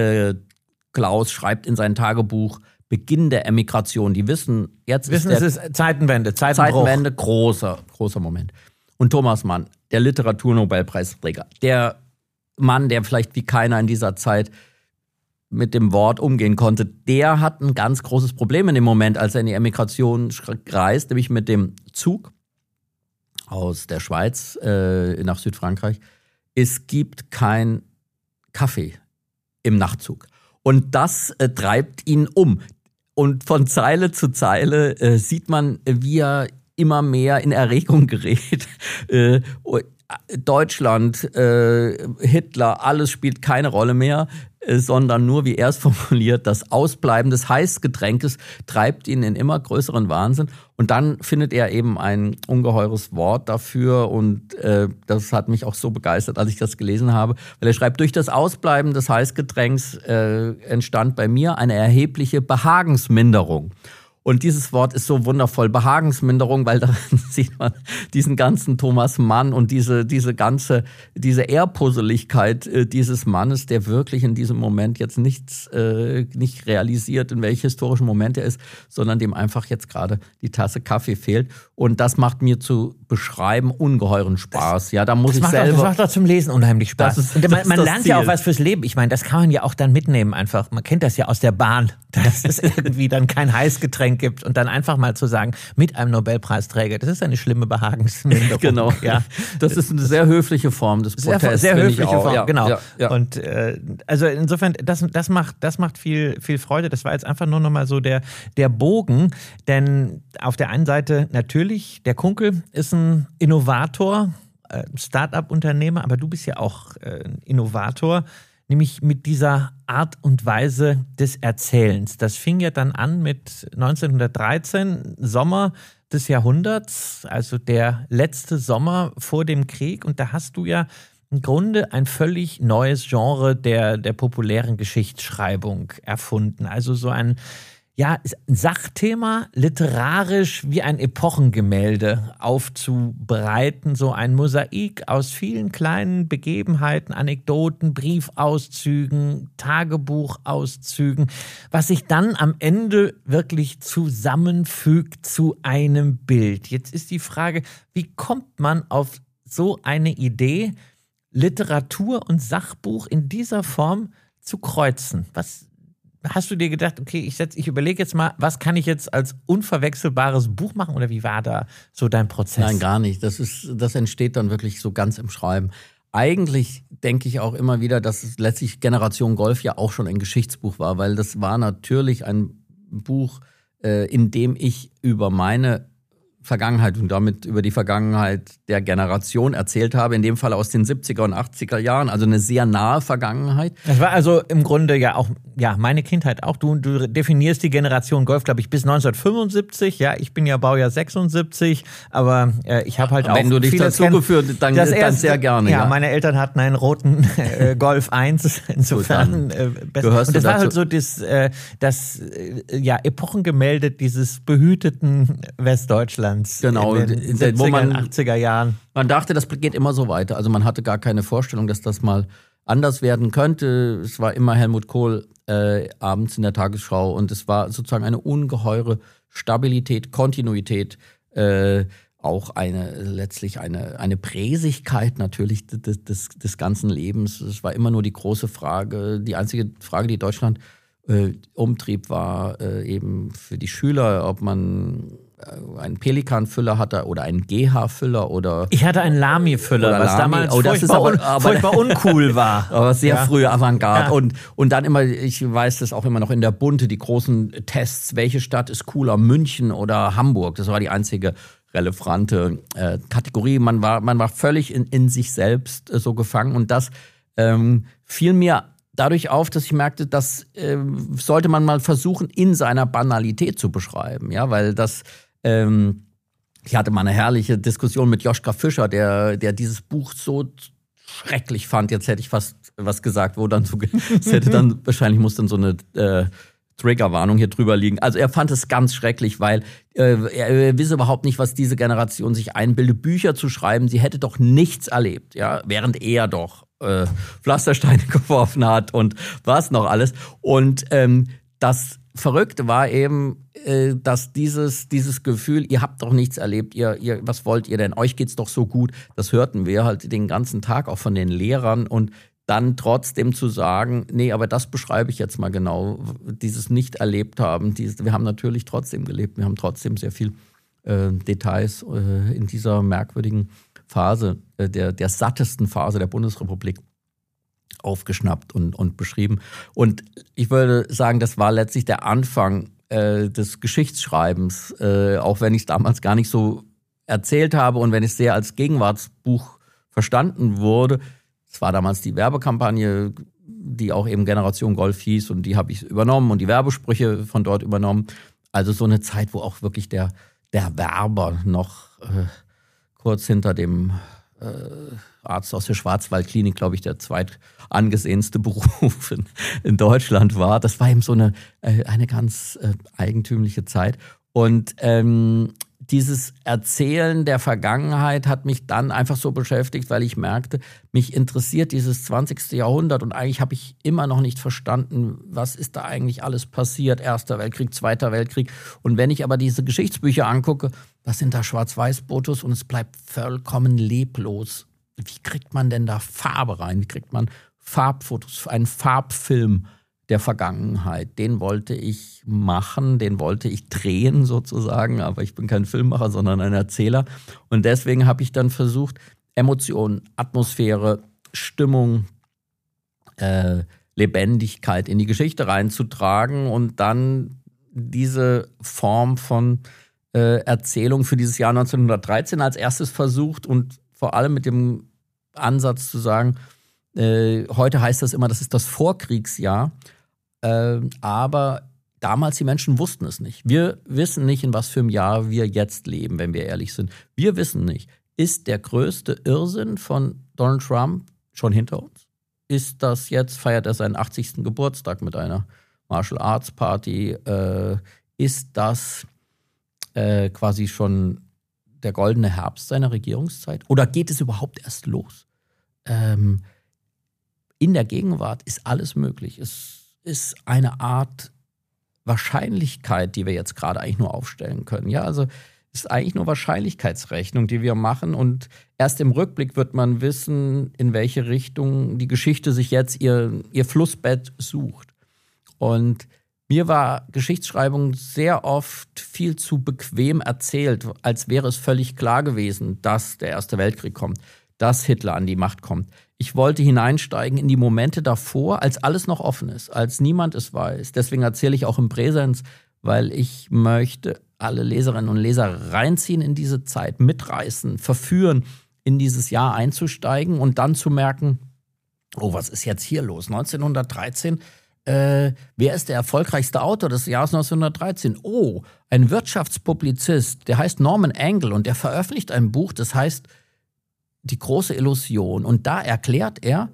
Klaus schreibt in sein Tagebuch Beginn der Emigration. Die wissen, es ist Zeitenwende, Zeitenwende, großer Moment. Und Thomas Mann, der Literaturnobelpreisträger, der Mann, der vielleicht wie keiner in dieser Zeit mit dem Wort umgehen konnte, der hat ein ganz großes Problem in dem Moment, als er in die Emigration reist, nämlich mit dem Zug aus der Schweiz nach Südfrankreich. Es gibt kein Kaffee im Nachtzug. Und das treibt ihn um. Und von Zeile zu Zeile sieht man, wie er immer mehr in Erregung gerät. Deutschland, Hitler, alles spielt keine Rolle mehr, sondern nur, wie er es formuliert, das Ausbleiben des Heißgetränkes treibt ihn in immer größeren Wahnsinn. Und dann findet er eben ein ungeheures Wort dafür, und das hat mich auch so begeistert, als ich das gelesen habe, weil er schreibt, durch das Ausbleiben des Heißgetränks entstand bei mir eine erhebliche Behagensminderung. Und dieses Wort ist so wundervoll, Behagensminderung, weil darin sieht man diesen ganzen Thomas Mann und diese Ehrpusseligkeit dieses Mannes, der wirklich in diesem Moment jetzt nicht realisiert, in welchem historischen Moment er ist, sondern dem einfach jetzt gerade die Tasse Kaffee fehlt. Und das macht mir zu beschreiben ungeheuren Spaß. Das macht doch zum Lesen unheimlich Spaß. Man lernt ja auch was fürs Leben. Ich meine, das kann man ja auch dann mitnehmen einfach. Man kennt das ja aus der Bahn, dass es irgendwie dann kein Heißgetränk gibt, und dann einfach mal zu sagen, mit einem Nobelpreisträger, das ist eine schlimme Behagensminderung. Genau, ja. Das ist eine sehr höfliche Form des Protests. Sehr höfliche Form, ja, genau. Ja. Und also insofern, das macht viel Freude. Das war jetzt einfach nur nochmal so der Bogen, denn auf der einen Seite natürlich, der Kunkel ist ein Innovator, Start-up-Unternehmer, aber du bist ja auch ein Innovator. nämlich mit dieser Art und Weise des Erzählens. Das fing ja dann an mit 1913, Sommer des Jahrhunderts, also der letzte Sommer vor dem Krieg. Und da hast du ja im Grunde ein völlig neues Genre der populären Geschichtsschreibung erfunden. Also so ein Sachthema literarisch wie ein Epochengemälde aufzubereiten, so ein Mosaik aus vielen kleinen Begebenheiten, Anekdoten, Briefauszügen, Tagebuchauszügen, was sich dann am Ende wirklich zusammenfügt zu einem Bild. Jetzt ist die Frage, wie kommt man auf so eine Idee, Literatur und Sachbuch in dieser Form zu kreuzen? Was hast du dir gedacht, okay, ich überlege jetzt mal, was kann ich jetzt als unverwechselbares Buch machen, oder wie war da so dein Prozess? Nein, gar nicht. Das entsteht dann wirklich so ganz im Schreiben. Eigentlich denke ich auch immer wieder, dass es letztlich Generation Golf ja auch schon ein Geschichtsbuch war, weil das war natürlich ein Buch, in dem ich über meine Vergangenheit und damit über die Vergangenheit der Generation erzählt habe, in dem Fall aus den 70er und 80er Jahren, also eine sehr nahe Vergangenheit. Das war also im Grunde ja auch meine Kindheit auch. Du definierst die Generation Golf, glaube ich, bis 1975. Ja, ich bin ja Baujahr 76, aber ich habe halt auch wenn du dich dazu geführt, dann sehr gerne. Ja, meine Eltern hatten einen roten Golf 1, insofern besser. Und das war halt so das Epochengemälde dieses behüteten Westdeutschlands. Genau, in den 70er, 80er Jahren. Man dachte, das geht immer so weiter. Also man hatte gar keine Vorstellung, dass das mal anders werden könnte. Es war immer Helmut Kohl abends in der Tagesschau und es war sozusagen eine ungeheure Stabilität, Kontinuität, auch letztlich eine Präsigkeit natürlich des ganzen Lebens. Es war immer nur die große Frage, die einzige Frage, die Deutschland umtrieb, war eben für die Schüler, ob man einen Pelikan-Füller hatte oder einen GH-Füller oder... Ich hatte einen Lamy-Füller, was damals furchtbar uncool war. Aber sehr frühe Avantgarde. Ja. Und dann immer, ich weiß das auch immer noch in der Bunte, die großen Tests, welche Stadt ist cooler, München oder Hamburg? Das war die einzige relevante Kategorie. Man war völlig in sich selbst so gefangen und das fiel mir dadurch auf, dass ich merkte, das sollte man mal versuchen, in seiner Banalität zu beschreiben. Ja, weil das, ich hatte mal eine herrliche Diskussion mit Joschka Fischer, der dieses Buch so schrecklich fand. Jetzt hätte ich fast was gesagt, wo dann so, es hätte dann, wahrscheinlich muss dann so eine Triggerwarnung hier drüber liegen. Also er fand es ganz schrecklich, weil er wisse überhaupt nicht, was diese Generation sich einbildet, Bücher zu schreiben. Sie hätte doch nichts erlebt, ja, während er doch Pflastersteine geworfen hat und was noch alles. Und das Verrückte war eben, dass dieses Gefühl, ihr habt doch nichts erlebt, ihr was wollt ihr denn? Euch geht's doch so gut. Das hörten wir halt den ganzen Tag auch von den Lehrern und dann trotzdem zu sagen, nee, aber das beschreibe ich jetzt mal genau, dieses nicht erlebt haben. Wir haben natürlich trotzdem gelebt, wir haben trotzdem sehr viel Details in dieser merkwürdigen Phase, der sattesten Phase der Bundesrepublik aufgeschnappt und beschrieben. Und ich würde sagen, das war letztlich der Anfang des Geschichtsschreibens, auch wenn ich es damals gar nicht so erzählt habe und wenn es sehr als Gegenwartsbuch verstanden wurde. Es war damals die Werbekampagne, die auch eben Generation Golf hieß und die habe ich übernommen und die Werbesprüche von dort übernommen. Also so eine Zeit, wo auch wirklich der Werber noch kurz hinter dem Arzt aus der Schwarzwaldklinik, glaube ich, der zweitangesehenste Beruf in Deutschland war. Das war eben so eine ganz eigentümliche Zeit. Und dieses Erzählen der Vergangenheit hat mich dann einfach so beschäftigt, weil ich merkte, mich interessiert dieses 20. Jahrhundert und eigentlich habe ich immer noch nicht verstanden, was ist da eigentlich alles passiert, Erster Weltkrieg, Zweiter Weltkrieg. Und wenn ich aber diese Geschichtsbücher angucke, das sind da Schwarz-Weiß-Fotos und es bleibt vollkommen leblos. Wie kriegt man denn da Farbe rein? Wie kriegt man Farbfotos, einen Farbfilm der Vergangenheit? Den wollte ich machen, den wollte ich drehen sozusagen, aber ich bin kein Filmemacher, sondern ein Erzähler. Und deswegen habe ich dann versucht, Emotionen, Atmosphäre, Stimmung, Lebendigkeit in die Geschichte reinzutragen und dann diese Form von Erzählung für dieses Jahr 1913 als erstes versucht und vor allem mit dem Ansatz zu sagen, Heute heißt das immer, das ist das Vorkriegsjahr. Aber damals, die Menschen wussten es nicht. Wir wissen nicht, in was für einem Jahr wir jetzt leben, wenn wir ehrlich sind. Wir wissen nicht, ist der größte Irrsinn von Donald Trump schon hinter uns? Ist das jetzt, feiert er seinen 80. Geburtstag mit einer Martial Arts Party? Ist das quasi schon der goldene Herbst seiner Regierungszeit? Oder geht es überhaupt erst los? In der Gegenwart ist alles möglich. Es ist eine Art Wahrscheinlichkeit, die wir jetzt gerade eigentlich nur aufstellen können. Ja, also es ist eigentlich nur Wahrscheinlichkeitsrechnung, die wir machen. Und erst im Rückblick wird man wissen, in welche Richtung die Geschichte sich jetzt ihr Flussbett sucht. Und mir war Geschichtsschreibung sehr oft viel zu bequem erzählt, als wäre es völlig klar gewesen, dass der Erste Weltkrieg kommt, dass Hitler an die Macht kommt. Ich wollte hineinsteigen in die Momente davor, als alles noch offen ist, als niemand es weiß. Deswegen erzähle ich auch im Präsens, weil ich möchte alle Leserinnen und Leser reinziehen in diese Zeit, mitreißen, verführen, in dieses Jahr einzusteigen und dann zu merken, oh, was ist jetzt hier los? 1913, wer ist der erfolgreichste Autor des Jahres 1913? Oh, ein Wirtschaftspublizist, der heißt Norman Angell und der veröffentlicht ein Buch, das heißt Die große Illusion. Und da erklärt er,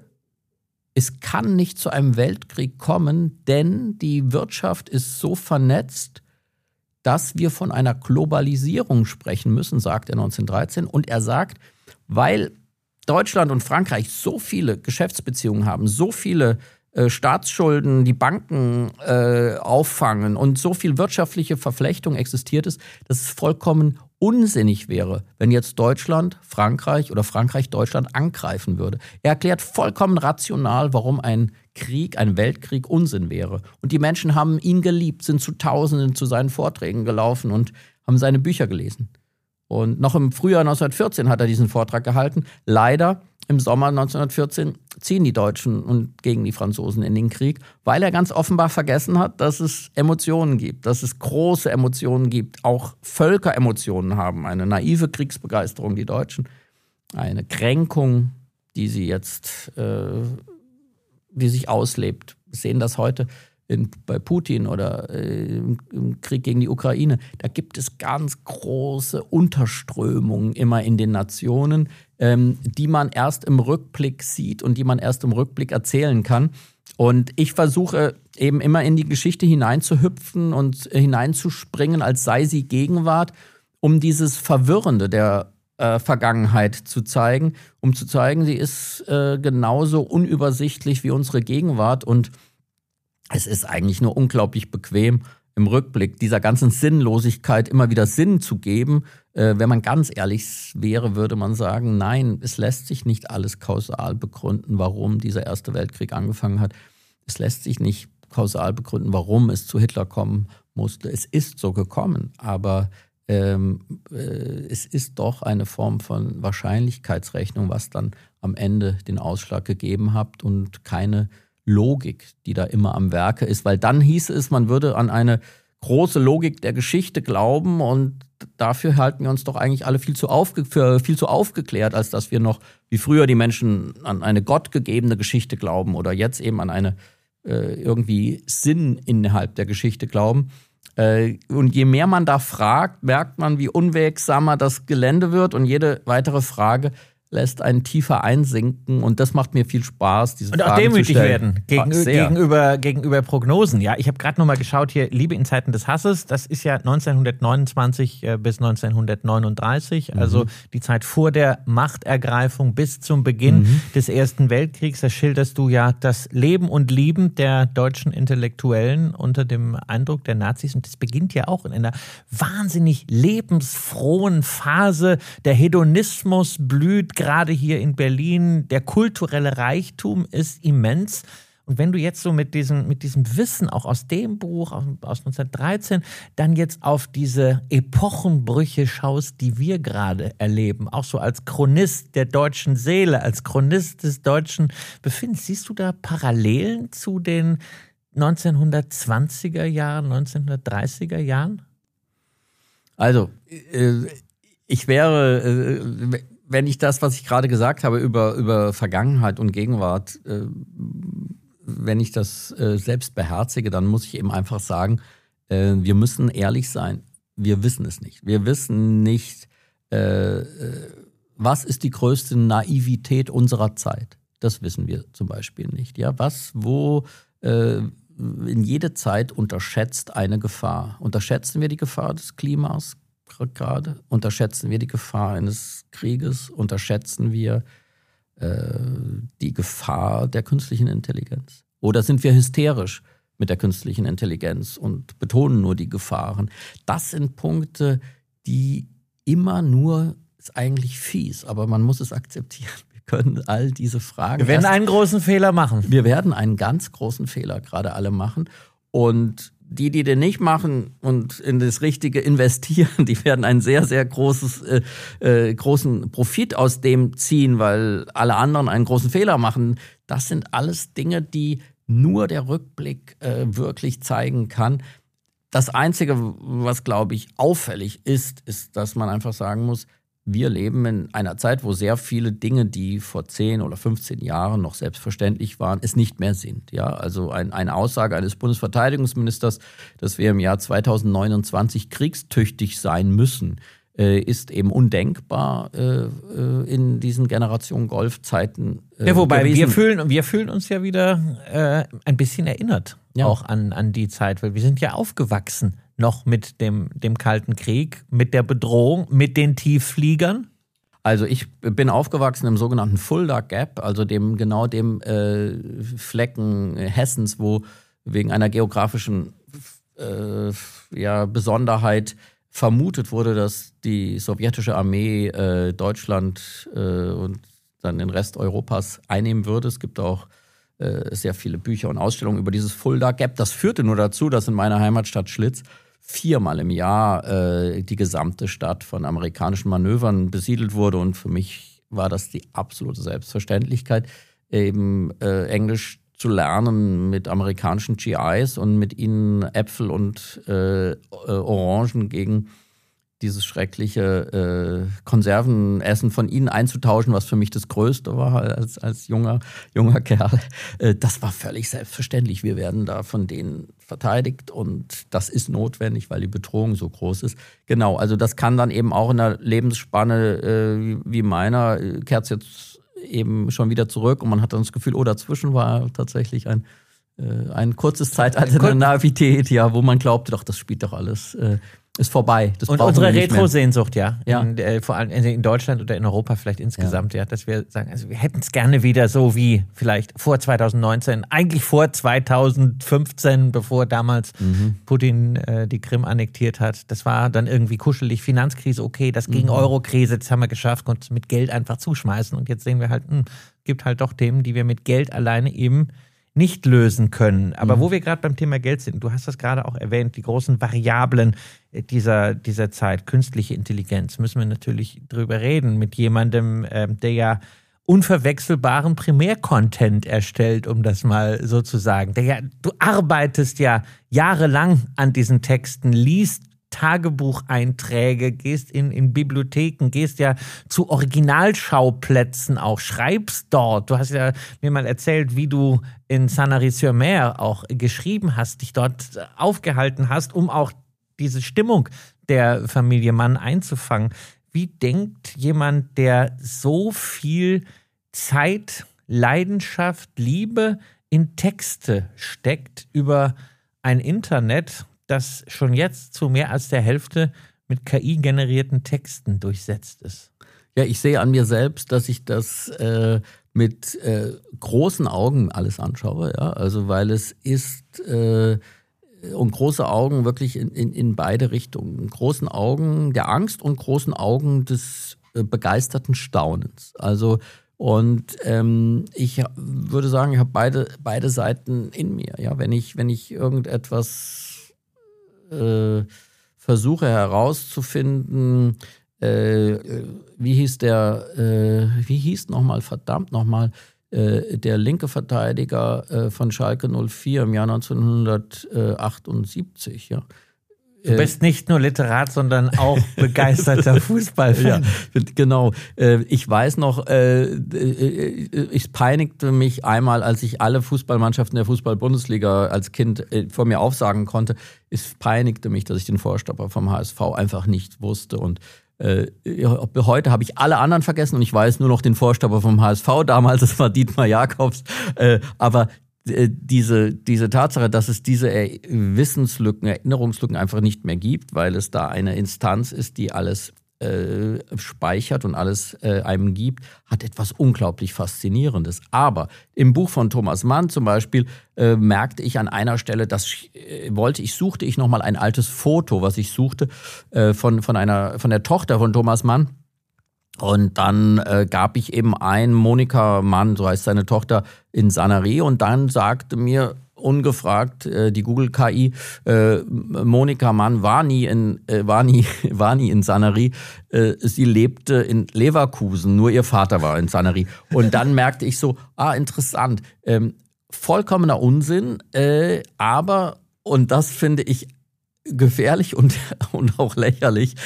es kann nicht zu einem Weltkrieg kommen, denn die Wirtschaft ist so vernetzt, dass wir von einer Globalisierung sprechen müssen, sagt er 1913. Und er sagt, weil Deutschland und Frankreich so viele Geschäftsbeziehungen haben, so viele Staatsschulden, die Banken auffangen und so viel wirtschaftliche Verflechtung existiert ist, dass es vollkommen unsinnig wäre, wenn jetzt Deutschland Frankreich oder Frankreich Deutschland angreifen würde. Er erklärt vollkommen rational, warum ein Krieg, ein Weltkrieg Unsinn wäre. Und die Menschen haben ihn geliebt, sind zu Tausenden zu seinen Vorträgen gelaufen und haben seine Bücher gelesen. Und noch im Frühjahr 1914 hat er diesen Vortrag gehalten. Leider im Sommer 1914 ziehen die Deutschen und gegen die Franzosen in den Krieg, weil er ganz offenbar vergessen hat, dass es Emotionen gibt, dass es große Emotionen gibt, auch Völkeremotionen haben, eine naive Kriegsbegeisterung, die Deutschen, eine Kränkung, die sie jetzt, die sich auslebt. Wir sehen das heute bei Putin oder im Krieg gegen die Ukraine. Da gibt es ganz große Unterströmungen immer in den Nationen, die man erst im Rückblick sieht und die man erst im Rückblick erzählen kann. Und ich versuche eben immer in die Geschichte hineinzuhüpfen und hineinzuspringen, als sei sie Gegenwart, um dieses Verwirrende der Vergangenheit zu zeigen, um zu zeigen, sie ist genauso unübersichtlich wie unsere Gegenwart. Und es ist eigentlich nur unglaublich bequem, im Rückblick dieser ganzen Sinnlosigkeit immer wieder Sinn zu geben. Wenn man ganz ehrlich wäre, würde man sagen, nein, es lässt sich nicht alles kausal begründen, warum dieser Erste Weltkrieg angefangen hat. Es lässt sich nicht kausal begründen, warum es zu Hitler kommen musste. Es ist so gekommen, aber es ist doch eine Form von Wahrscheinlichkeitsrechnung, was dann am Ende den Ausschlag gegeben hat und keine Logik, die da immer am Werke ist, weil dann hieße es, man würde an eine große Logik der Geschichte glauben und dafür halten wir uns doch eigentlich alle viel zu aufgeklärt, als dass wir noch, wie früher die Menschen, an eine gottgegebene Geschichte glauben oder jetzt eben an eine irgendwie Sinn innerhalb der Geschichte glauben. Und je mehr man da fragt, merkt man, wie unwegsamer das Gelände wird und jede weitere Frage lässt einen tiefer einsinken und das macht mir viel Spaß, diese und auch Fragen demütig zu stellen. werden gegenüber Prognosen. Ja, ich habe gerade noch mal geschaut hier, Liebe in Zeiten des Hasses, das ist ja 1929 bis 1939, also die Zeit vor der Machtergreifung bis zum Beginn des Ersten Weltkriegs. Da schilderst du ja das Leben und Lieben der deutschen Intellektuellen unter dem Eindruck der Nazis und das beginnt ja auch in einer wahnsinnig lebensfrohen Phase. Der Hedonismus blüht gerade hier in Berlin, der kulturelle Reichtum ist immens. Und wenn du jetzt so mit diesem Wissen auch aus dem Buch, aus 1913, dann jetzt auf diese Epochenbrüche schaust, die wir gerade erleben, auch so als Chronist der deutschen Seele, als Chronist des deutschen Befindens, siehst du da Parallelen zu den 1920er Jahren, 1930er Jahren? Also, ich wäre, wenn ich das, was ich gerade gesagt habe über Vergangenheit und Gegenwart, wenn ich das selbst beherzige, dann muss ich eben einfach sagen, wir müssen ehrlich sein. Wir wissen es nicht. Wir wissen nicht, was ist die größte Naivität unserer Zeit. Das wissen wir zum Beispiel nicht. Ja, in jeder Zeit unterschätzt eine Gefahr. Unterschätzen wir die Gefahr des Klimas gerade? Unterschätzen wir die Gefahr eines Krieges? Unterschätzen wir die Gefahr der künstlichen Intelligenz? Oder sind wir hysterisch mit der künstlichen Intelligenz und betonen nur die Gefahren? Das sind Punkte, die immer nur, ist eigentlich fies, aber man muss es akzeptieren. Können all diese Fragen. Wir werden einen großen Fehler machen. Wir werden einen ganz großen Fehler gerade alle machen. Und die den nicht machen und in das Richtige investieren, die werden einen sehr, sehr großen Profit aus dem ziehen, weil alle anderen einen großen Fehler machen. Das sind alles Dinge, die nur der Rückblick wirklich zeigen kann. Das Einzige, was, glaube ich, auffällig ist, dass man einfach sagen muss, wir leben in einer Zeit, wo sehr viele Dinge, die vor 10 oder 15 Jahren noch selbstverständlich waren, es nicht mehr sind. Ja, also eine Aussage eines Bundesverteidigungsministers, dass wir im Jahr 2029 kriegstüchtig sein müssen, ist eben undenkbar in diesen Generation Golf-Zeiten. Ja, wobei wir fühlen uns ja wieder ein bisschen erinnert, auch an die Zeit, weil wir sind ja aufgewachsen noch mit dem Kalten Krieg, mit der Bedrohung, mit den Tieffliegern. Also ich bin aufgewachsen im sogenannten Fulda Gap, also dem Flecken Hessens, wo wegen einer geografischen Besonderheit vermutet wurde, dass die sowjetische Armee Deutschland und dann den Rest Europas einnehmen würde. Es gibt auch sehr viele Bücher und Ausstellungen über dieses Fulda Gap. Das führte nur dazu, dass in meiner Heimatstadt Schlitz 4-mal im Jahr die gesamte Stadt von amerikanischen Manövern besiedelt wurde. Und für mich war das die absolute Selbstverständlichkeit, eben Englisch zu lernen mit amerikanischen GIs und mit ihnen Äpfel und Orangen gegen dieses schreckliche Konservenessen von ihnen einzutauschen, was für mich das Größte war als junger Kerl. Das war völlig selbstverständlich. Wir werden da von denen verteidigt und das ist notwendig, weil die Bedrohung so groß ist. Genau, also das kann dann eben auch in einer Lebensspanne wie meiner, kehrt jetzt eben schon wieder zurück und man hat dann das Gefühl, dazwischen war tatsächlich ein kurzes Zeitalter der Naivität, ja, wo man glaubte, doch, das spielt doch alles, ist vorbei. Das und unsere Retro-Sehnsucht, vor allem in Deutschland oder in Europa vielleicht insgesamt, dass wir sagen, also wir hätten es gerne wieder so wie vielleicht vor 2019, eigentlich vor 2015, bevor damals Putin die Krim annektiert hat. Das war dann irgendwie kuschelig, Finanzkrise, okay, das ging Euro-Krise, das haben wir geschafft, konnten mit Geld einfach zuschmeißen und jetzt sehen wir halt, gibt halt doch Themen, die wir mit Geld alleine eben nicht lösen können. Aber wo wir gerade beim Thema Geld sind, du hast das gerade auch erwähnt, die großen Variablen dieser Zeit, künstliche Intelligenz, müssen wir natürlich drüber reden mit jemandem, der ja unverwechselbaren Primärcontent erstellt, um das mal so zu sagen. Du arbeitest ja jahrelang an diesen Texten, liest Tagebucheinträge, gehst in Bibliotheken, gehst ja zu Originalschauplätzen auch, schreibst dort. Du hast ja mir mal erzählt, wie du in Sanary-sur-Mer auch geschrieben hast, dich dort aufgehalten hast, um auch diese Stimmung der Familie Mann einzufangen. Wie denkt jemand, der so viel Zeit, Leidenschaft, Liebe in Texte steckt über ein Internet, das schon jetzt zu mehr als der Hälfte mit KI-generierten Texten durchsetzt ist? Ja, ich sehe an mir selbst, dass ich das mit großen Augen alles anschaue, ja, also weil es ist und große Augen wirklich in beide Richtungen. Großen Augen der Angst und großen Augen des begeisterten Staunens. Also und ich würde sagen, ich habe beide Seiten in mir. Ja, wenn ich irgendetwas versuche herauszufinden, wie hieß nochmal der linke Verteidiger von Schalke 04 im Jahr 1978, ja. Du bist nicht nur Literat, sondern auch begeisterter Fußballfan. Ja, genau. Ich weiß noch, es peinigte mich einmal, als ich alle Fußballmannschaften der Fußball-Bundesliga als Kind vor mir aufsagen konnte. Es peinigte mich, dass ich den Vorstopper vom HSV einfach nicht wusste. Und heute habe ich alle anderen vergessen und ich weiß nur noch den Vorstopper vom HSV damals, das war Dietmar Jakobs. Aber diese Tatsache, dass es diese Wissenslücken, Erinnerungslücken einfach nicht mehr gibt, weil es da eine Instanz ist, die alles speichert und alles einem gibt, hat etwas unglaublich Faszinierendes. Aber im Buch von Thomas Mann zum Beispiel merkte ich an einer Stelle, suchte ich nochmal ein altes Foto, was ich suchte, von der Tochter von Thomas Mann. Und dann gab ich eben Monika Mann, so heißt seine Tochter, in Sanary. Und dann sagte mir ungefragt die Google-KI, Monika Mann war nie in Sanary. Sie lebte in Leverkusen, nur ihr Vater war in Sanary. Und dann merkte ich so, interessant, vollkommener Unsinn, aber, und das finde ich gefährlich und auch lächerlich,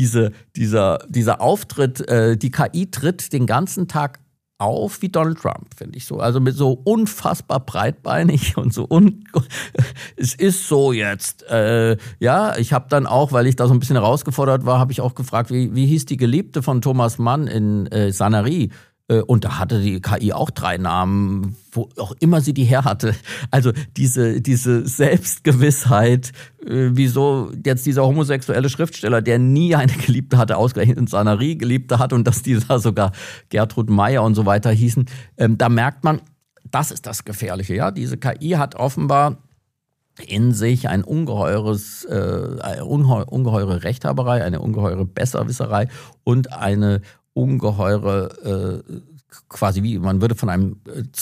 dieser Auftritt, die KI tritt den ganzen Tag auf wie Donald Trump, finde ich so. Also mit so unfassbar breitbeinig und so es ist so jetzt. Ich habe dann auch, weil ich da so ein bisschen herausgefordert war, habe ich auch gefragt, wie hieß die Geliebte von Thomas Mann in Sanary? Und da hatte die KI auch 3 Namen, wo auch immer sie die her hatte. Also diese Selbstgewissheit, wieso jetzt dieser homosexuelle Schriftsteller, der nie eine Geliebte hatte, ausgerechnet in Sanary Geliebte hat und dass dieser sogar Gertrud Meyer und so weiter hießen, da merkt man, das ist das Gefährliche. Ja, diese KI hat offenbar in sich eine ungeheure Rechthaberei, eine ungeheure Besserwisserei und eine ungeheure, quasi wie, man würde von einem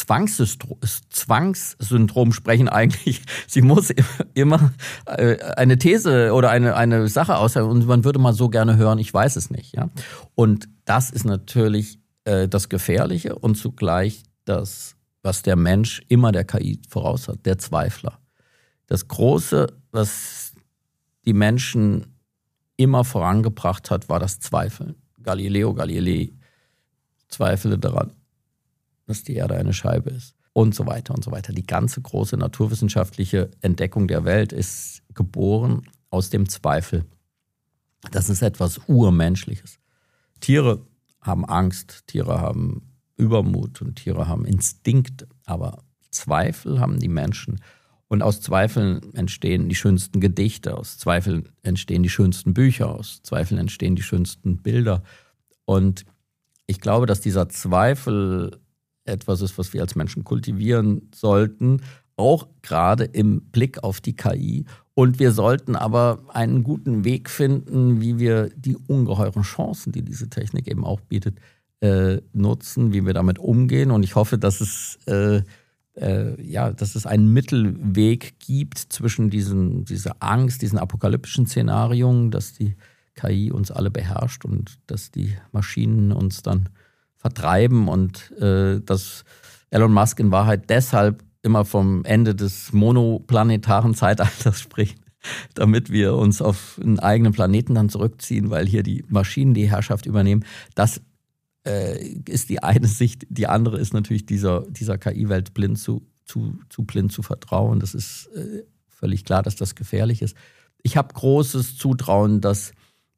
Zwangssyndrom sprechen eigentlich. Sie muss immer eine These oder eine Sache aussagen und man würde mal so gerne hören, ich weiß es nicht. Ja? Und das ist natürlich das Gefährliche und zugleich das, was der Mensch immer der KI voraus hat, der Zweifler. Das Große, was die Menschen immer vorangebracht hat, war das Zweifeln. Galileo Galilei zweifelte daran, dass die Erde eine Scheibe ist und so weiter und so weiter. Die ganze große naturwissenschaftliche Entdeckung der Welt ist geboren aus dem Zweifel. Das ist etwas Urmenschliches. Tiere haben Angst, Tiere haben Übermut und Tiere haben Instinkte, aber Zweifel haben die Menschen. Und aus Zweifeln entstehen die schönsten Gedichte, aus Zweifeln entstehen die schönsten Bücher, aus Zweifeln entstehen die schönsten Bilder. Und ich glaube, dass dieser Zweifel etwas ist, was wir als Menschen kultivieren sollten, auch gerade im Blick auf die KI. Und wir sollten aber einen guten Weg finden, wie wir die ungeheuren Chancen, die diese Technik eben auch bietet, nutzen, wie wir damit umgehen. Und ich hoffe, dass es einen Mittelweg gibt zwischen dieser Angst, diesen apokalyptischen Szenarien, dass die KI uns alle beherrscht und dass die Maschinen uns dann vertreiben und dass Elon Musk in Wahrheit deshalb immer vom Ende des monoplanetaren Zeitalters spricht, damit wir uns auf einen eigenen Planeten dann zurückziehen, weil hier die Maschinen die Herrschaft übernehmen. Das ist die eine Sicht. Die andere ist natürlich dieser KI-Welt blind zu vertrauen. Das ist völlig klar, dass das gefährlich ist. Ich habe großes Zutrauen, dass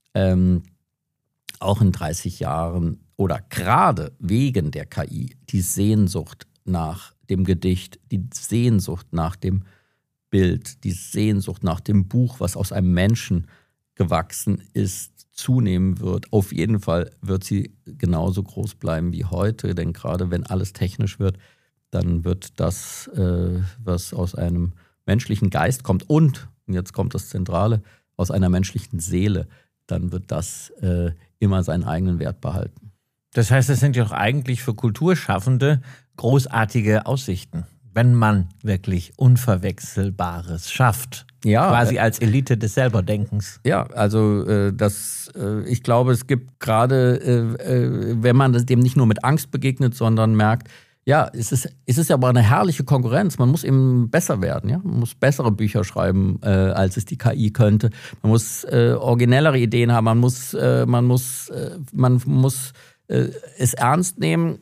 auch in 30 Jahren oder gerade wegen der KI die Sehnsucht nach dem Gedicht, die Sehnsucht nach dem Bild, die Sehnsucht nach dem Buch, was aus einem Menschen gewachsen ist, zunehmen wird. Auf jeden Fall wird sie genauso groß bleiben wie heute, denn gerade wenn alles technisch wird, dann wird das, was aus einem menschlichen Geist kommt und jetzt kommt das Zentrale, aus einer menschlichen Seele, dann wird das immer seinen eigenen Wert behalten. Das heißt, es sind ja auch eigentlich für Kulturschaffende großartige Aussichten, wenn man wirklich Unverwechselbares schafft. Ja, quasi als Elite des Selberdenkens. Ja, also ich glaube, es gibt gerade, wenn man dem nicht nur mit Angst begegnet, sondern merkt, Ja, es ist aber eine herrliche Konkurrenz. Man muss eben besser werden, ja. Man muss bessere Bücher schreiben, als es die KI könnte. Man muss originellere Ideen haben. Man muss es ernst nehmen.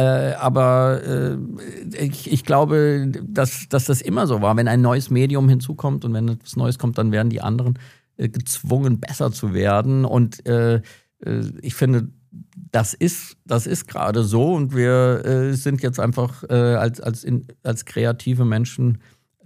Aber ich glaube, dass das immer so war. Wenn ein neues Medium hinzukommt und wenn etwas Neues kommt, dann werden die anderen gezwungen, besser zu werden. Und ich finde, das ist gerade so, und wir sind jetzt einfach als kreative Menschen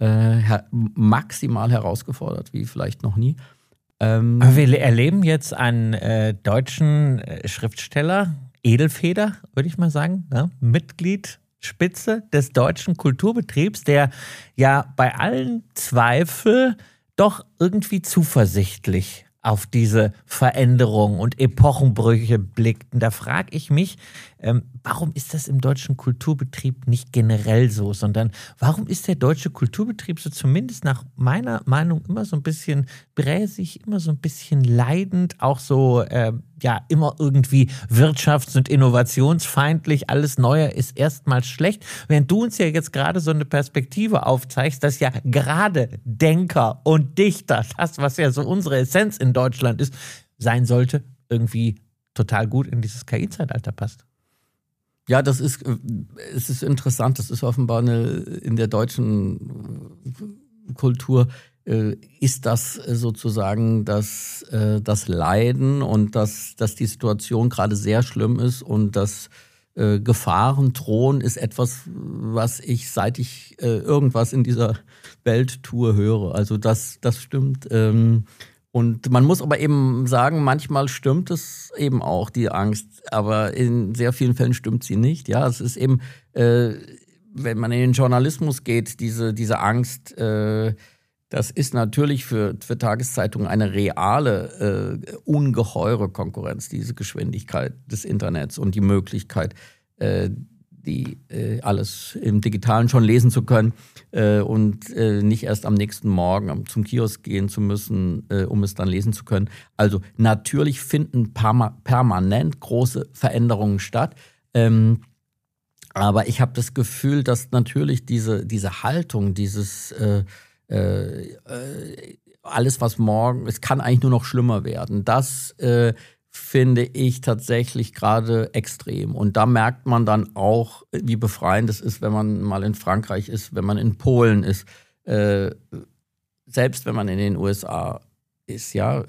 maximal herausgefordert, wie vielleicht noch nie. Aber wir erleben jetzt einen deutschen Schriftsteller, Edelfeder, würde ich mal sagen, ne? Mitglied, Spitze des deutschen Kulturbetriebs, der ja bei allen Zweifel doch irgendwie zuversichtlich auf diese Veränderungen und Epochenbrüche blickten. Da frage ich mich, warum ist das im deutschen Kulturbetrieb nicht generell so, sondern warum ist der deutsche Kulturbetrieb so zumindest nach meiner Meinung immer so ein bisschen bräsig, immer so ein bisschen leidend, auch so immer irgendwie wirtschafts- und innovationsfeindlich, alles Neue ist erstmal schlecht. Während du uns ja jetzt gerade so eine Perspektive aufzeigst, dass ja gerade Denker und Dichter, das, was ja so unsere Essenz in Deutschland ist, sein sollte, irgendwie total gut in dieses KI-Zeitalter passt. Ja, es ist interessant. Das ist offenbar in der deutschen Kultur ist das sozusagen das Leiden und dass die Situation gerade sehr schlimm ist und dass Gefahren drohen, ist etwas, was ich, seit ich irgendwas in dieser Welt tue, höre. Also das stimmt. Und man muss aber eben sagen, manchmal stimmt es eben auch, die Angst, aber in sehr vielen Fällen stimmt sie nicht. Ja, es ist eben, wenn man in den Journalismus geht, diese Angst, das ist natürlich für Tageszeitungen eine reale, ungeheure Konkurrenz, diese Geschwindigkeit des Internets und die Möglichkeit, alles im Digitalen schon lesen zu können und nicht erst am nächsten Morgen zum Kiosk gehen zu müssen, um es dann lesen zu können. Also natürlich finden permanent große Veränderungen statt. Aber ich habe das Gefühl, dass natürlich diese Haltung, dieses alles, was morgen, es kann eigentlich nur noch schlimmer werden. Das finde ich tatsächlich gerade extrem. Und da merkt man dann auch, wie befreiend es ist, wenn man mal in Frankreich ist, wenn man in Polen ist, selbst wenn man in den USA ist, ja.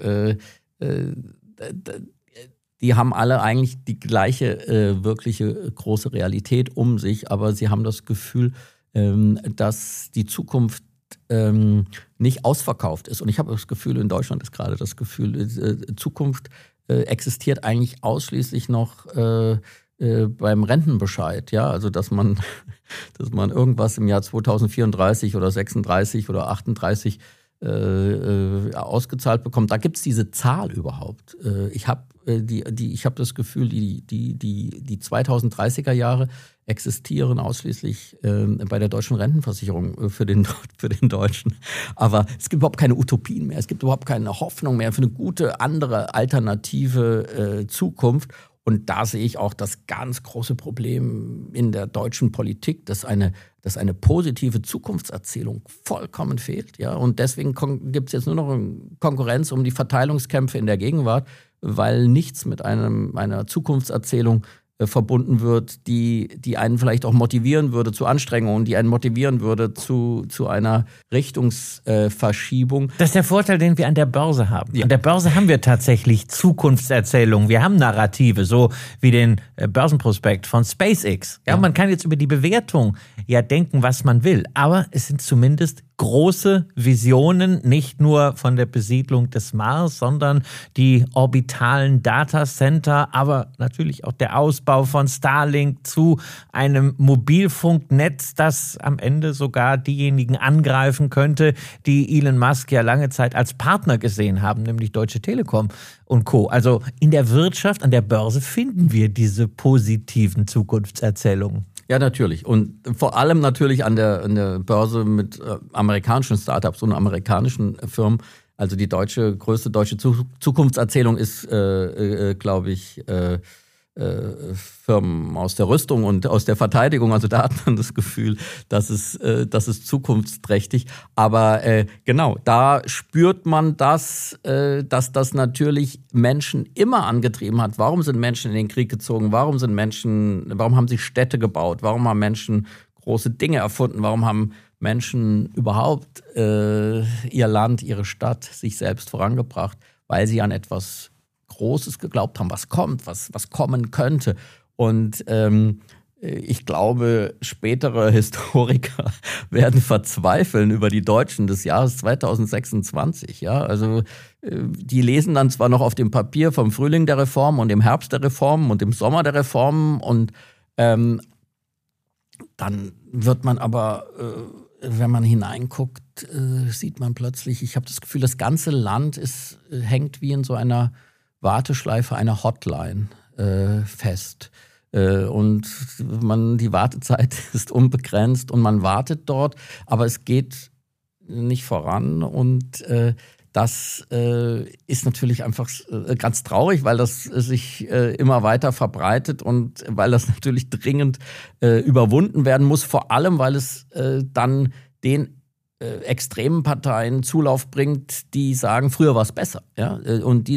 Die haben alle eigentlich die gleiche wirkliche große Realität um sich, aber sie haben das Gefühl, dass die Zukunft nicht ausverkauft ist. Und ich habe das Gefühl, in Deutschland ist gerade das Gefühl, Zukunft existiert eigentlich ausschließlich noch beim Rentenbescheid. Ja? Also dass man irgendwas im Jahr 2034 oder 36 oder 38 ausgezahlt bekommt. Da gibt es diese Zahl überhaupt. Ich habe das Gefühl, die 2030er Jahre existieren ausschließlich bei der deutschen Rentenversicherung für den Deutschen. Aber es gibt überhaupt keine Utopien mehr. Es gibt überhaupt keine Hoffnung mehr für eine gute, andere, alternative Zukunft. Und da sehe ich auch das ganz große Problem in der deutschen Politik, dass eine positive Zukunftserzählung vollkommen fehlt. Ja? Und deswegen gibt es jetzt nur noch Konkurrenz um die Verteilungskämpfe in der Gegenwart, weil nichts mit einer Zukunftserzählung verbunden wird, die einen vielleicht auch motivieren würde zu Anstrengungen, die einen motivieren würde zu einer Richtungsverschiebung. Das ist der Vorteil, den wir an der Börse haben. Ja. An der Börse haben wir tatsächlich Zukunftserzählungen. Wir haben Narrative, so wie den Börsenprospekt von SpaceX. Ja, man kann jetzt über die Bewertung ja denken, was man will, aber es sind zumindest große Visionen, nicht nur von der Besiedlung des Mars, sondern die orbitalen Datacenter, aber natürlich auch der Ausbau von Starlink zu einem Mobilfunknetz, das am Ende sogar diejenigen angreifen könnte, die Elon Musk ja lange Zeit als Partner gesehen haben, nämlich Deutsche Telekom und Co. Also in der Wirtschaft, an der Börse finden wir diese positiven Zukunftserzählungen. Ja, natürlich. Und vor allem natürlich an der Börse mit amerikanischen Startups und amerikanischen Firmen. Also die größte deutsche Zukunftserzählung ist, glaube ich, Firmen aus der Rüstung und aus der Verteidigung. Also da hat man das Gefühl, das ist zukunftsträchtig. Aber genau, da spürt man das, dass das natürlich Menschen immer angetrieben hat. Warum sind Menschen in den Krieg gezogen? Warum haben sie Städte gebaut? Warum haben Menschen große Dinge erfunden? Warum haben Menschen überhaupt ihr Land, ihre Stadt, sich selbst vorangebracht? Weil sie an etwas Großes geglaubt haben, was kommt, was kommen könnte. Und ich glaube, spätere Historiker werden verzweifeln über die Deutschen des Jahres 2026. Ja? Also die lesen dann zwar noch auf dem Papier vom Frühling der Reformen und dem Herbst der Reformen und dem Sommer der Reformen und dann wird man aber, wenn man hineinguckt, sieht man plötzlich, ich habe das Gefühl, das ganze Land hängt wie in so einer Warteschleife, einer Hotline fest. Und die Wartezeit ist unbegrenzt und man wartet dort, aber es geht nicht voran. Und das ist natürlich einfach ganz traurig, weil das sich immer weiter verbreitet und weil das natürlich dringend überwunden werden muss. Vor allem, weil es dann den extremen Parteien Zulauf bringt, die sagen, früher war es besser. Ja? Und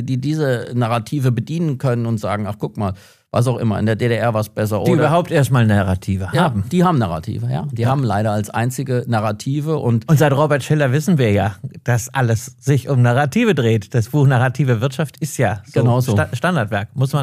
diese Narrative bedienen können und sagen, ach guck mal, was auch immer, in der DDR war es besser. Die überhaupt erstmal Narrative haben. Ja, die haben Narrative, ja. Die haben leider als einzige Narrative. Und seit Robert Schiller wissen wir ja, dass alles sich um Narrative dreht. Das Buch Narrative Wirtschaft ist ja so genauso. Standardwerk. Muss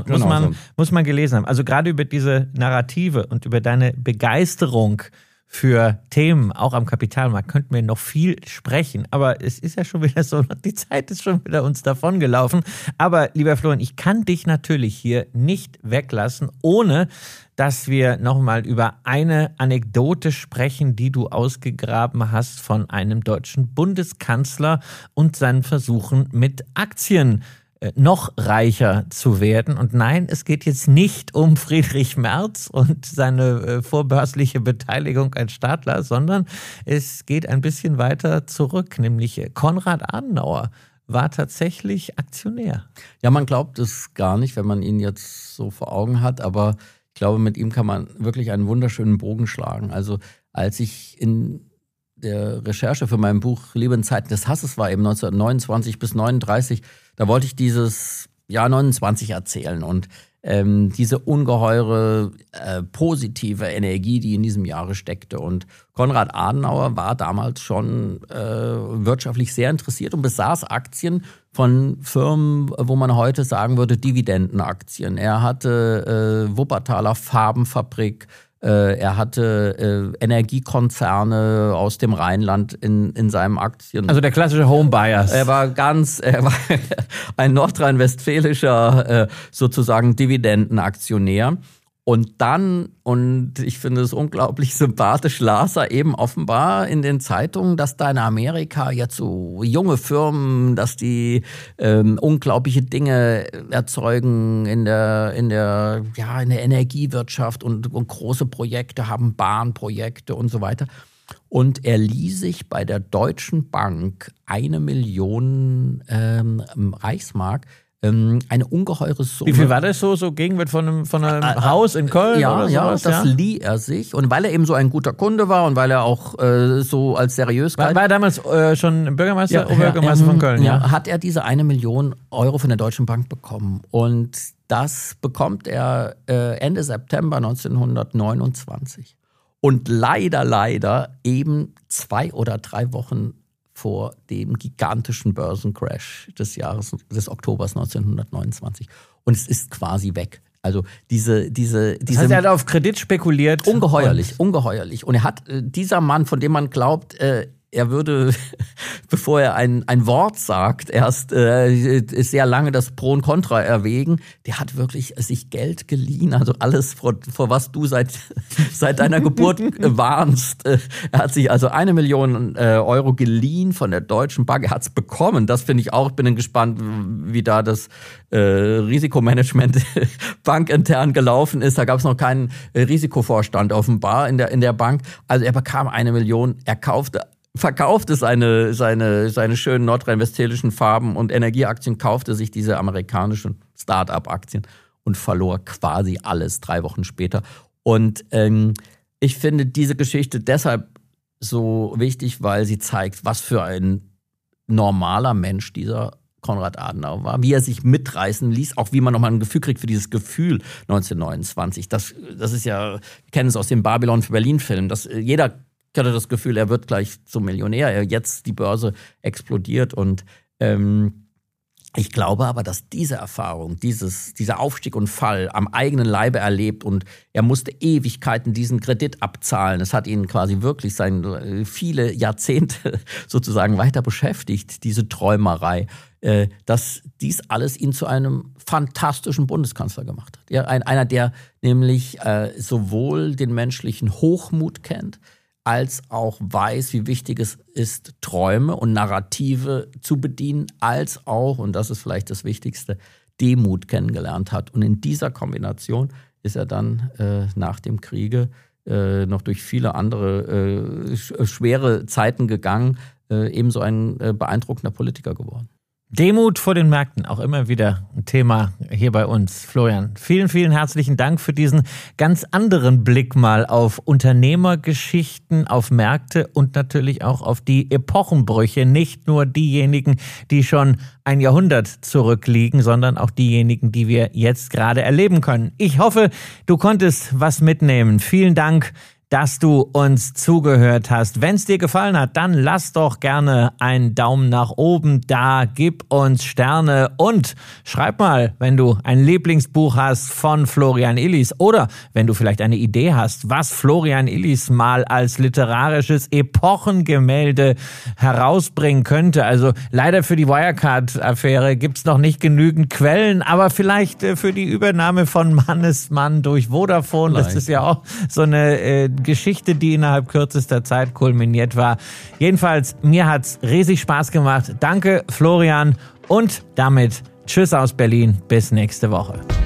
man gelesen haben. Also gerade über diese Narrative und über deine Begeisterung für Themen, auch am Kapitalmarkt, könnten wir noch viel sprechen. Aber es ist ja schon wieder so, die Zeit ist schon wieder uns davongelaufen. Aber lieber Florian, ich kann dich natürlich hier nicht weglassen, ohne dass wir nochmal über eine Anekdote sprechen, die du ausgegraben hast von einem deutschen Bundeskanzler und seinen Versuchen mit Aktien noch reicher zu werden. Und nein, es geht jetzt nicht um Friedrich Merz und seine vorbörsliche Beteiligung als Staatler, sondern es geht ein bisschen weiter zurück, nämlich Konrad Adenauer war tatsächlich Aktionär. Ja, man glaubt es gar nicht, wenn man ihn jetzt so vor Augen hat, aber ich glaube, mit ihm kann man wirklich einen wunderschönen Bogen schlagen. Also als ich in der Recherche für mein Buch Liebe in Zeiten des Hasses war, eben 1929 bis 39, da wollte ich dieses Jahr 29 erzählen und diese ungeheure positive Energie, die in diesem Jahre steckte. Und Konrad Adenauer war damals schon wirtschaftlich sehr interessiert und besaß Aktien von Firmen, wo man heute sagen würde, Dividendenaktien. Er hatte Wuppertaler Farbenfabrik, er hatte Energiekonzerne aus dem Rheinland in seinem Aktien. Also der klassische Homebuyers. Er war ein nordrhein-westfälischer sozusagen Dividendenaktionär. Und dann, und ich finde es unglaublich sympathisch, las er eben offenbar in den Zeitungen, dass da in Amerika jetzt so junge Firmen, dass die unglaubliche Dinge erzeugen in der Energiewirtschaft und große Projekte haben, Bahnprojekte und so weiter. Und er lieh sich bei der Deutschen Bank 1 Million Reichsmark, eine ungeheure Summe. Wie viel war das so Gegenwert von einem Haus in Köln? Ja, oder sowas? Das lieh er sich. Und weil er eben so ein guter Kunde war und weil er auch so als seriös galt. War er damals schon Bürgermeister, Oberbürgermeister von Köln? Ja, hat er diese 1 Million Euro von der Deutschen Bank bekommen. Und das bekommt er Ende September 1929. Und leider eben 2 oder 3 Wochen vor dem gigantischen Börsencrash des Oktobers 1929. Und es ist quasi weg. Also das heißt, er hat auf Kredit spekuliert. Ungeheuerlich. Und er hat, dieser Mann, von dem man glaubt, er würde, bevor er ein Wort sagt, erst sehr lange das Pro und Contra erwägen. Der hat wirklich sich Geld geliehen, also alles, vor was du seit deiner Geburt warnst. Er hat sich also 1 Million Euro geliehen von der Deutschen Bank. Er hat es bekommen. Das finde ich auch. Bin gespannt, wie da das Risikomanagement bankintern gelaufen ist. Da gab es noch keinen Risikovorstand offenbar in der Bank. Also er bekam 1 Million. Er verkaufte seine schönen nordrhein-westfälischen Farben- und Energieaktien, kaufte sich diese amerikanischen Start-up-Aktien und verlor quasi alles 3 Wochen später. Und ich finde diese Geschichte deshalb so wichtig, weil sie zeigt, was für ein normaler Mensch dieser Konrad Adenauer war, wie er sich mitreißen ließ, auch wie man nochmal ein Gefühl kriegt für dieses Gefühl 1929. Das ist ja, wir kennen es aus dem Babylon für Berlin-Film, jeder hatte das Gefühl, er wird gleich zum Millionär, jetzt die Börse explodiert und ich glaube aber, dass diese Erfahrung, dieser Aufstieg und Fall am eigenen Leibe erlebt und er musste Ewigkeiten diesen Kredit abzahlen. Es hat ihn quasi wirklich viele Jahrzehnte sozusagen weiter beschäftigt, diese Träumerei, dass dies alles ihn zu einem fantastischen Bundeskanzler gemacht hat. Ja, einer, der nämlich sowohl den menschlichen Hochmut kennt, als auch weiß, wie wichtig es ist, Träume und Narrative zu bedienen, als auch, und das ist vielleicht das Wichtigste, Demut kennengelernt hat. Und in dieser Kombination ist er dann nach dem Kriege noch durch viele andere schwere Zeiten gegangen, ebenso ein beeindruckender Politiker geworden. Demut vor den Märkten, auch immer wieder ein Thema hier bei uns. Florian, vielen, vielen herzlichen Dank für diesen ganz anderen Blick mal auf Unternehmergeschichten, auf Märkte und natürlich auch auf die Epochenbrüche. Nicht nur diejenigen, die schon ein Jahrhundert zurückliegen, sondern auch diejenigen, die wir jetzt gerade erleben können. Ich hoffe, du konntest was mitnehmen. Vielen Dank, dass du uns zugehört hast. Wenn es dir gefallen hat, dann lass doch gerne einen Daumen nach oben da, gib uns Sterne und schreib mal, wenn du ein Lieblingsbuch hast von Florian Illies oder wenn du vielleicht eine Idee hast, was Florian Illies mal als literarisches Epochengemälde herausbringen könnte. Also leider für die Wirecard-Affäre gibt's noch nicht genügend Quellen, aber vielleicht für die Übernahme von Mannesmann durch Vodafone, das ist ja auch so eine Geschichte, die innerhalb kürzester Zeit kulminiert war. Jedenfalls, mir hat's riesig Spaß gemacht. Danke, Florian. Und damit tschüss aus Berlin. Bis nächste Woche.